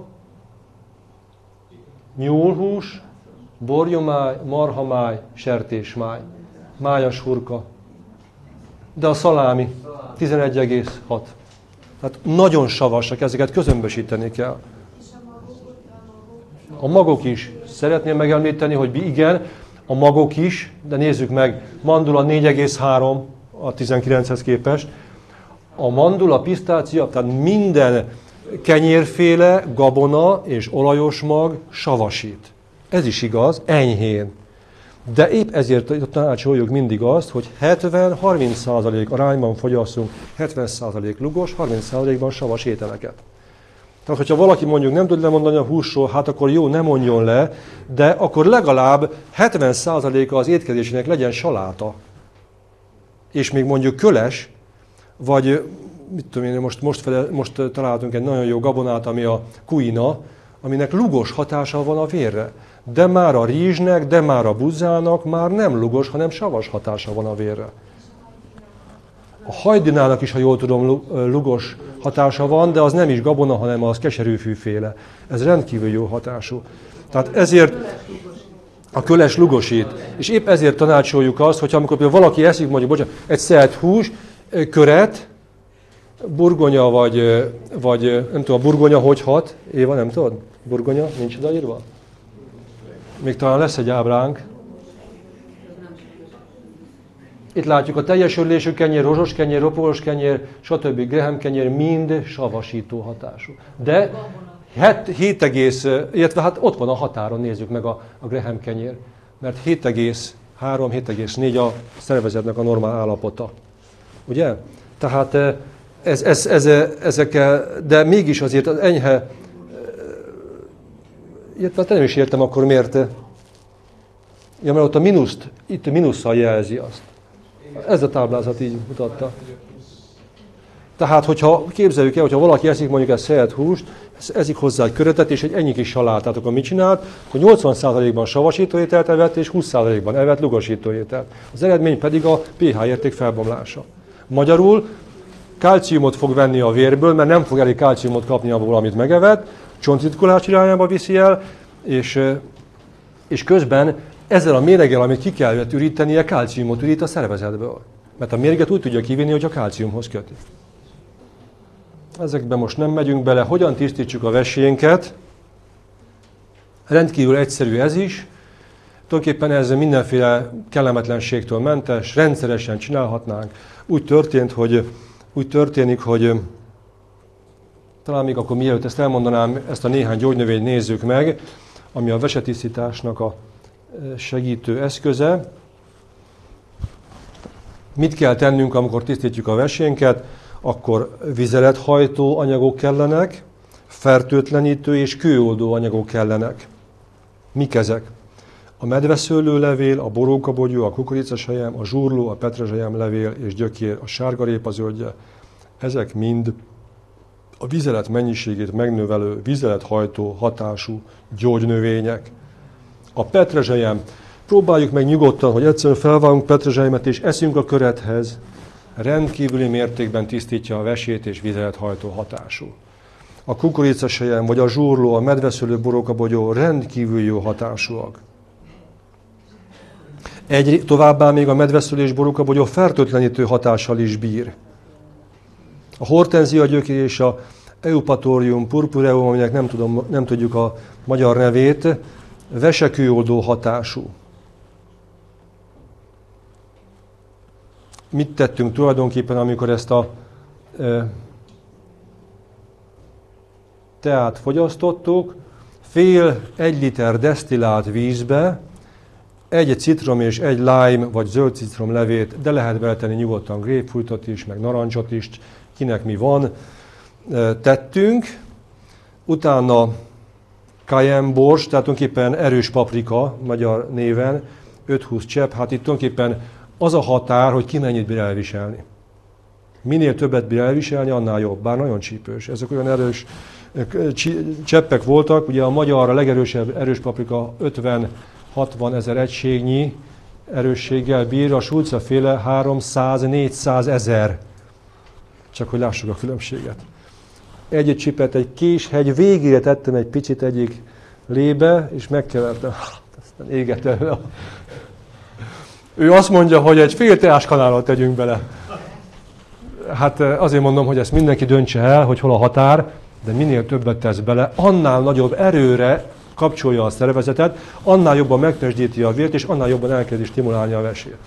nyúlhús, borjumáj, marhamáj, sertésmáj, májas hurka. De a szalámi 11,6. Tehát nagyon savasak, ezeket közömbösíteni kell. A magok is. Szeretném megemlíteni, hogy igen, a magok is, de nézzük meg, mandula 4,3 a 19-hez képest. A mandula, pisztácia, tehát minden kenyérféle, gabona és olajos mag savasít. Ez is igaz, enyhén. De épp ezért tanácsoljuk mindig azt, hogy 70-30% arányban fogyasszunk 70% lugos, 30%-ban savas ételeket. Tehát, hogyha valaki mondjuk nem tud lemondani a húsról, hát akkor jó, ne mondjon le, de akkor legalább 70%-a az étkezésének legyen saláta. És még mondjuk köles, vagy mit tudom én, most találtunk egy nagyon jó gabonát, ami a kuina, aminek lugos hatása van a vérre. De már a rizsnek, de már a buzzának már nem lugos, hanem savas hatása van a vérre. A hajdinának is, ha jól tudom, lugos hatása van, de az nem is gabona, hanem az keserűfűféle. Ez rendkívül jó hatású. Tehát ezért a köles lugosít. És épp ezért tanácsoljuk azt, hogy amikor valaki eszik, mondjuk, egy szelt hús, köret, burgonya vagy nem tudom, a burgonya hogy hat? Éva, nem tudod? Burgonya? Nincs odaírva? Még talán lesz egy ábránk. Itt látjuk a teljesülésű kenyér, rozsos kenyér, ropogos kenyér, stb. Graham kenyér mind savasító hatású. De 7, illetve hát ott van a határon, nézzük meg a Graham kenyér. Mert 7,3-7,4 a szervezetnek a normál állapota. Ugye? Tehát ezekkel, de mégis azért az enyhe, illetve nem is értem akkor miért. Ja, mert ott a mínuszt, itt a mínusszal jelzi azt. Ez a táblázat így mutatta. Tehát, hogyha képzeljük el, hogyha valaki eszik mondjuk egy szelt húst, eszik hozzá egy köretet és egy ennyi kis salátát, akkor mit csinált? Akkor 80%-ban savasítóételt evett, és 20%-ban evett lugosítóételt. Az eredmény pedig a pH érték felbomlása. Magyarul kálciumot fog venni a vérből, mert nem fog elég kálciumot kapni abból, amit megevett, csontritkolás irányába viszi el, és közben ezzel a méreggel, amit ki kellett ürítenie, kálciumot ürít a szervezetből. Mert a mérget úgy tudja kivinni, hogy a kálciumhoz köti. Ezekben most nem megyünk bele. Hogyan tisztítsuk a vesénket? Rendkívül egyszerű ez is. Tulajdonképpen ez mindenféle kellemetlenségtől mentes, rendszeresen csinálhatnánk. Úgy történik, hogy talán még akkor mielőtt ezt elmondanám, ezt a néhány gyógynövényt nézzük meg, ami a vesetisztításnak a segítő eszköze. Mit kell tennünk, amikor tisztítjuk a vesénket? Akkor vizelethajtó anyagok kellenek, fertőtlenítő és kőoldó anyagok kellenek. Mik ezek? A medveszőlőlevél, a borókabogyó, a kukoricaselyem, a zsurló, a petrezselyem levél és gyökér, a sárgarépazöldje. Ezek mind a vizelet mennyiségét megnövelő, vizelethajtó hatású gyógynövények. A petrezselyem. Próbáljuk meg nyugodtan, hogy egyszerűen felvágunk petrezselyemet és eszünk a körethez. rendkívüli mértékben tisztítja a vesét és vizelethajtó hatású. A kukoricasejem, vagy a zsúrló, a medveszőlő borókabogyó rendkívül jó hatásúak. Továbbá még a medveszőlő és borókabogyó fertőtlenítő hatással is bír. A hortenzia gyökér és a Eupatorium purpureum, aminek nem tudjuk a magyar nevét, vesekőoldó hatású. Mit tettünk tulajdonképpen, amikor ezt a teát fogyasztottuk? Fél 1 liter desztillált vízbe egy citrom és egy lime vagy zöld citrom levét, de lehet beletenni nyugodtan grapefruitot is, meg narancsot is, kinek mi van, tettünk. Utána cayenne bors, tehát tulajdonképpen erős paprika, magyar néven, 5-20 csepp. Hát itt tulajdonképpen az a határ, hogy ki mennyit bír elviselni. Minél többet bír elviselni, annál jobb, bár nagyon csípős. Ezek olyan erős cseppek voltak, ugye a magyar a legerősebb erős paprika 50-60 ezer egységnyi erősséggel bír, a sulca féle 300-400 ezer. Csak hogy lássuk a különbséget. Egy csipet, egy késhegy végére tettem egy picit egyik lébe, és megkevertem. Aztán égettem. Ő azt mondja, hogy egy fél teáskanálot tegyünk bele. Hát azért mondom, hogy ezt mindenki döntse el, hogy hol a határ, de minél többet tesz bele, annál nagyobb erőre kapcsolja a szervezetet, annál jobban megtesdíti a vért, és annál jobban elkezdi stimulálni a vesét.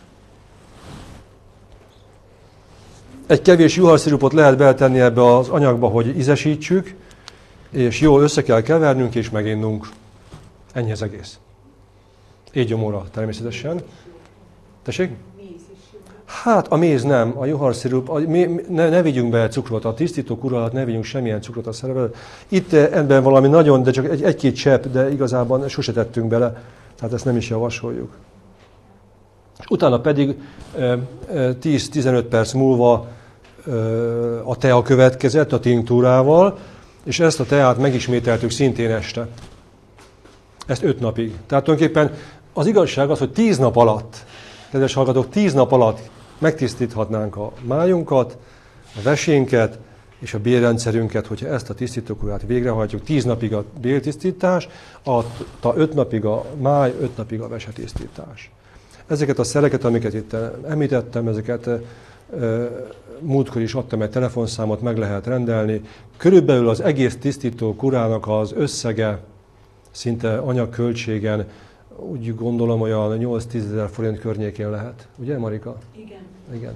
Egy kevés juharszirupot lehet beletenni ebbe az anyagba, hogy ízesítsük, és jól össze kell kevernünk, és meginnunk. Ennyi az egész. Éjgyomóra természetesen. Tessék? Hát a méz nem, a juharszirup, ne vigyünk be cukrot, a tisztító kur alatt ne vigyünk semmilyen cukrot a szervezetbe. Itt ebben valami nagyon, de csak egy-két csepp, de igazából sose tettünk bele, tehát ezt nem is javasoljuk. És utána pedig 10-15 perc múlva a tea következett a tinktúrával, és ezt a teát megismételtük szintén este. Ezt 5 napig. Tehát tulajdonképpen az igazság az, hogy 10 nap alatt, kedves hallgatók, 10 nap alatt megtisztíthatnánk a májunkat, a vesénket és a bélrendszerünket, hogyha ezt a tisztítókurát végrehajtjuk. 10 napig a béltisztítás, 5 napig a máj, 5 napig a vesetisztítás. Ezeket a szereket, amiket itt említettem, ezeket múltkor is adtam egy telefonszámot, meg lehet rendelni. Körülbelül az egész tisztító kurának az összege, szinte anyagköltségen, úgy gondolom, olyan 8-10 ezer forint környékén lehet. Ugye, Marika? Igen.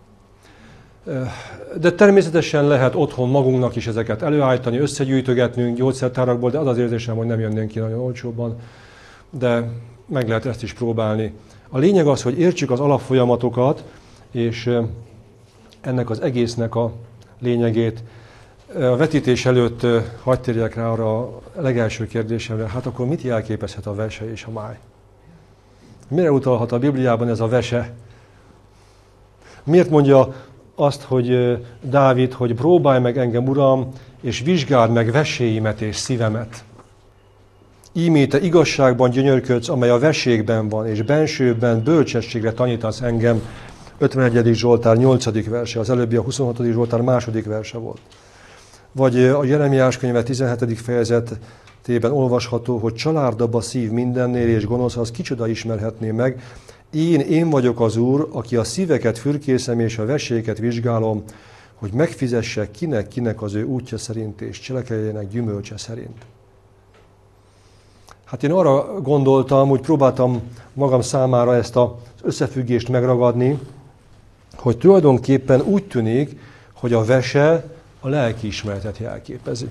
De természetesen lehet otthon magunknak is ezeket előállítani, összegyűjtögetnünk gyógyszertárakból, de az az érzésem, hogy nem jönnénk ki nagyon olcsóbban, de meg lehet ezt is próbálni. A lényeg az, hogy értsük az alapfolyamatokat, és ennek az egésznek a lényegét. A vetítés előtt hadd térjek rá arra a legelső kérdésemre, hát akkor mit jelképezhet a vese és a máj? Mire utalhat a Bibliában ez a vese? Miért mondja azt, hogy Dávid, hogy próbálj meg engem, Uram, és vizsgáld meg veséimet és szívemet. Ímé te igazságban gyönyörködsz, amely a veségben van, és bensőbben bölcsességre tanítasz engem. 51. Zsoltár 8. verse, az előbbi a 26. Zsoltár 2. verse volt. Vagy a Jeremiás könyve 17. fejezetében olvasható, hogy csalárdabb a szív mindennél, és gonosz az kicsoda ismerhetné meg. Én vagyok az Úr, aki a szíveket fürkészem, és a veséket vizsgálom, hogy megfizessek kinek az ő útja szerint, és cselekedjenek gyümölcse szerint. Hát én arra gondoltam, úgy próbáltam magam számára ezt az összefüggést megragadni, hogy tulajdonképpen úgy tűnik, hogy a vese a lelkiismeretet jelképezi.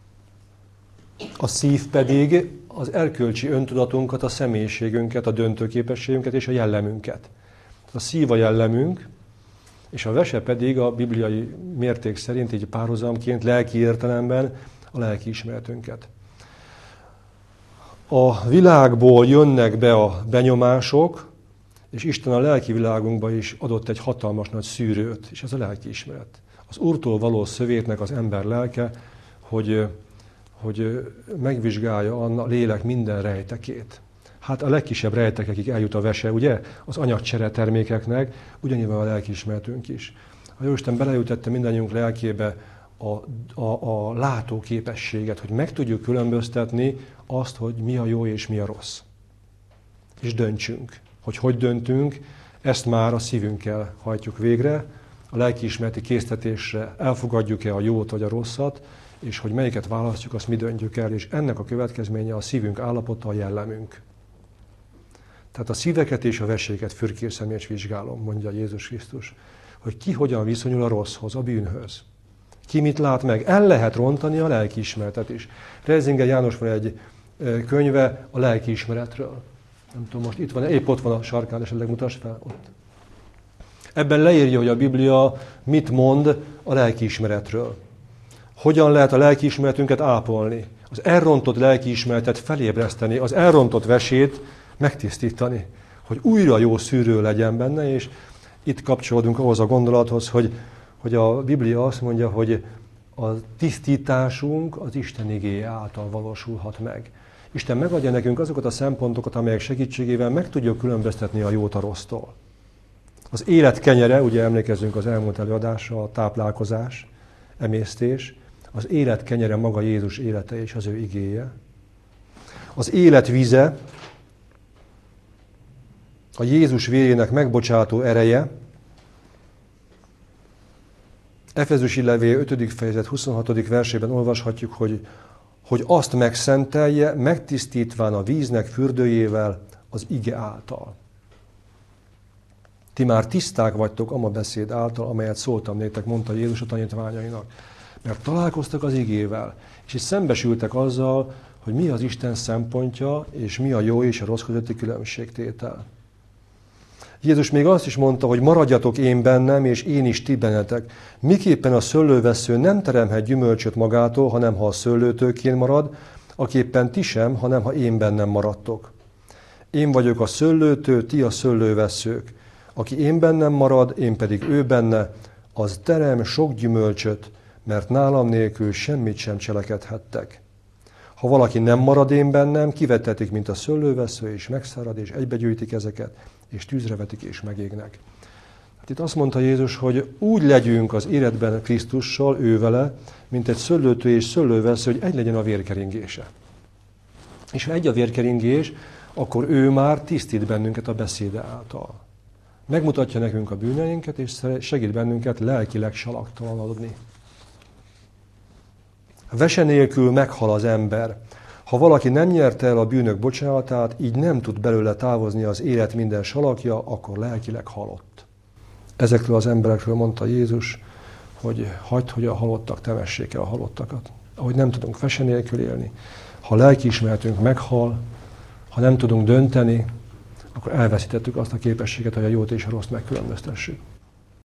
A szív pedig az erkölcsi öntudatunkat, a személyiségünket, a döntőképességünket és a jellemünket. A szív a jellemünk, és a vese pedig a bibliai mérték szerint, így párhuzamként, lelki értelemben a lelkiismeretünket. A világból jönnek be a benyomások, és Isten a lelki világunkba is adott egy hatalmas nagy szűrőt, és ez a lelkiismeret. Az Úrtól való szövétnek az ember lelke, hogy megvizsgálja a lélek minden rejtekét. Hát a legkisebb rejtekekig eljut a vese, ugye? Az anyagcsere termékeknek, ugyanígy van a lelkiismeretünk is. A Jóisten beleültette mindannyiunk lelkébe a látóképességet, hogy meg tudjuk különböztetni azt, hogy mi a jó és mi a rossz. És döntsünk. Hogy döntünk, ezt már a szívünkkel hajtjuk végre, a lelkiismereti késztetésre elfogadjuk-e a jót vagy a rosszat, és hogy melyiket választjuk, azt mi döntjük el, és ennek a következménye a szívünk állapota, a jellemünk. Tehát a szíveket és a veséket fürkészem és vizsgálom, mondja Jézus Krisztus, hogy ki hogyan viszonyul a rosszhoz, a bűnhöz. Ki mit lát meg. El lehet rontani a lelkiismeretet is. Reisinger János van egy könyve a lelkiismeretről. Nem tudom, most itt van, épp ott van a sarkán, esetleg mutasd fel ott. Ebben leírja, hogy a Biblia mit mond a lelkiismeretről. Hogyan lehet a lelkiismeretünket ápolni. Az elrontott lelkiismeretet felébreszteni, az elrontott vesét megtisztítani. Hogy újra jó szűrő legyen benne, és itt kapcsolódunk ahhoz a gondolathoz, hogy a Biblia azt mondja, hogy a tisztításunk az Isten igéje által valósulhat meg. Isten megadja nekünk azokat a szempontokat, amelyek segítségével meg tudjuk különböztetni a jót a rossztól. Az élet kenyere, ugye emlékezzünk az elmúlt előadásra, a táplálkozás, emésztés, az élet kenyere maga Jézus élete és az ő igéje. Az élet vize, a Jézus vérének megbocsátó ereje. Efezusi levél 5. fejezet 26. versében olvashatjuk, hogy azt megszentelje, megtisztítván a víznek fürdőjével az ige által. Ti már tiszták vagytok ama beszéd által, amelyet szóltam néktek, mondta Jézus a tanítványainak. Mert találkoztak az igével, és is szembesültek azzal, hogy mi az Isten szempontja, és mi a jó és a rossz közötti különbségtétel. Jézus még azt is mondta, hogy maradjatok én bennem, és én is ti bennetek. Miképpen a szőlővessző nem teremhet gyümölcsöt magától, hanem ha a szőlőtőkén marad, aképpen ti sem, hanem ha én bennem maradtok. Én vagyok a szőlőtő, ti a szőlővesszők. Aki én bennem marad, én pedig ő benne, az terem sok gyümölcsöt, mert nálam nélkül semmit sem cselekedhettek. Ha valaki nem marad én bennem, kivetetik, mint a szőlővessző, és megszárad, és egybegyűjtik ezeket, és tűzre vetik, és megégnek. Hát itt azt mondta Jézus, hogy úgy legyünk az életben Krisztussal, ő vele, mint egy szőlőtő és szőlővessző, hogy egy legyen a vérkeringése. És ha egy a vérkeringés, akkor ő már tisztít bennünket a beszéde által. Megmutatja nekünk a bűneinket, és segít bennünket lelkileg salaktalanodni. Vese nélkül meghal az ember. Ha valaki nem nyerte el a bűnök bocsánatát, így nem tud belőle távozni az élet minden salakja, akkor lelkileg halott. Ezekről az emberekről mondta Jézus, hogy hagyd, hogy a halottak temessék el a halottakat. Ahogy nem tudunk vese nélkül élni, ha lelkiismeretünk meghal, ha nem tudunk dönteni, akkor elveszítettük azt a képességet, hogy a jót és a rosszt megkülönböztessük.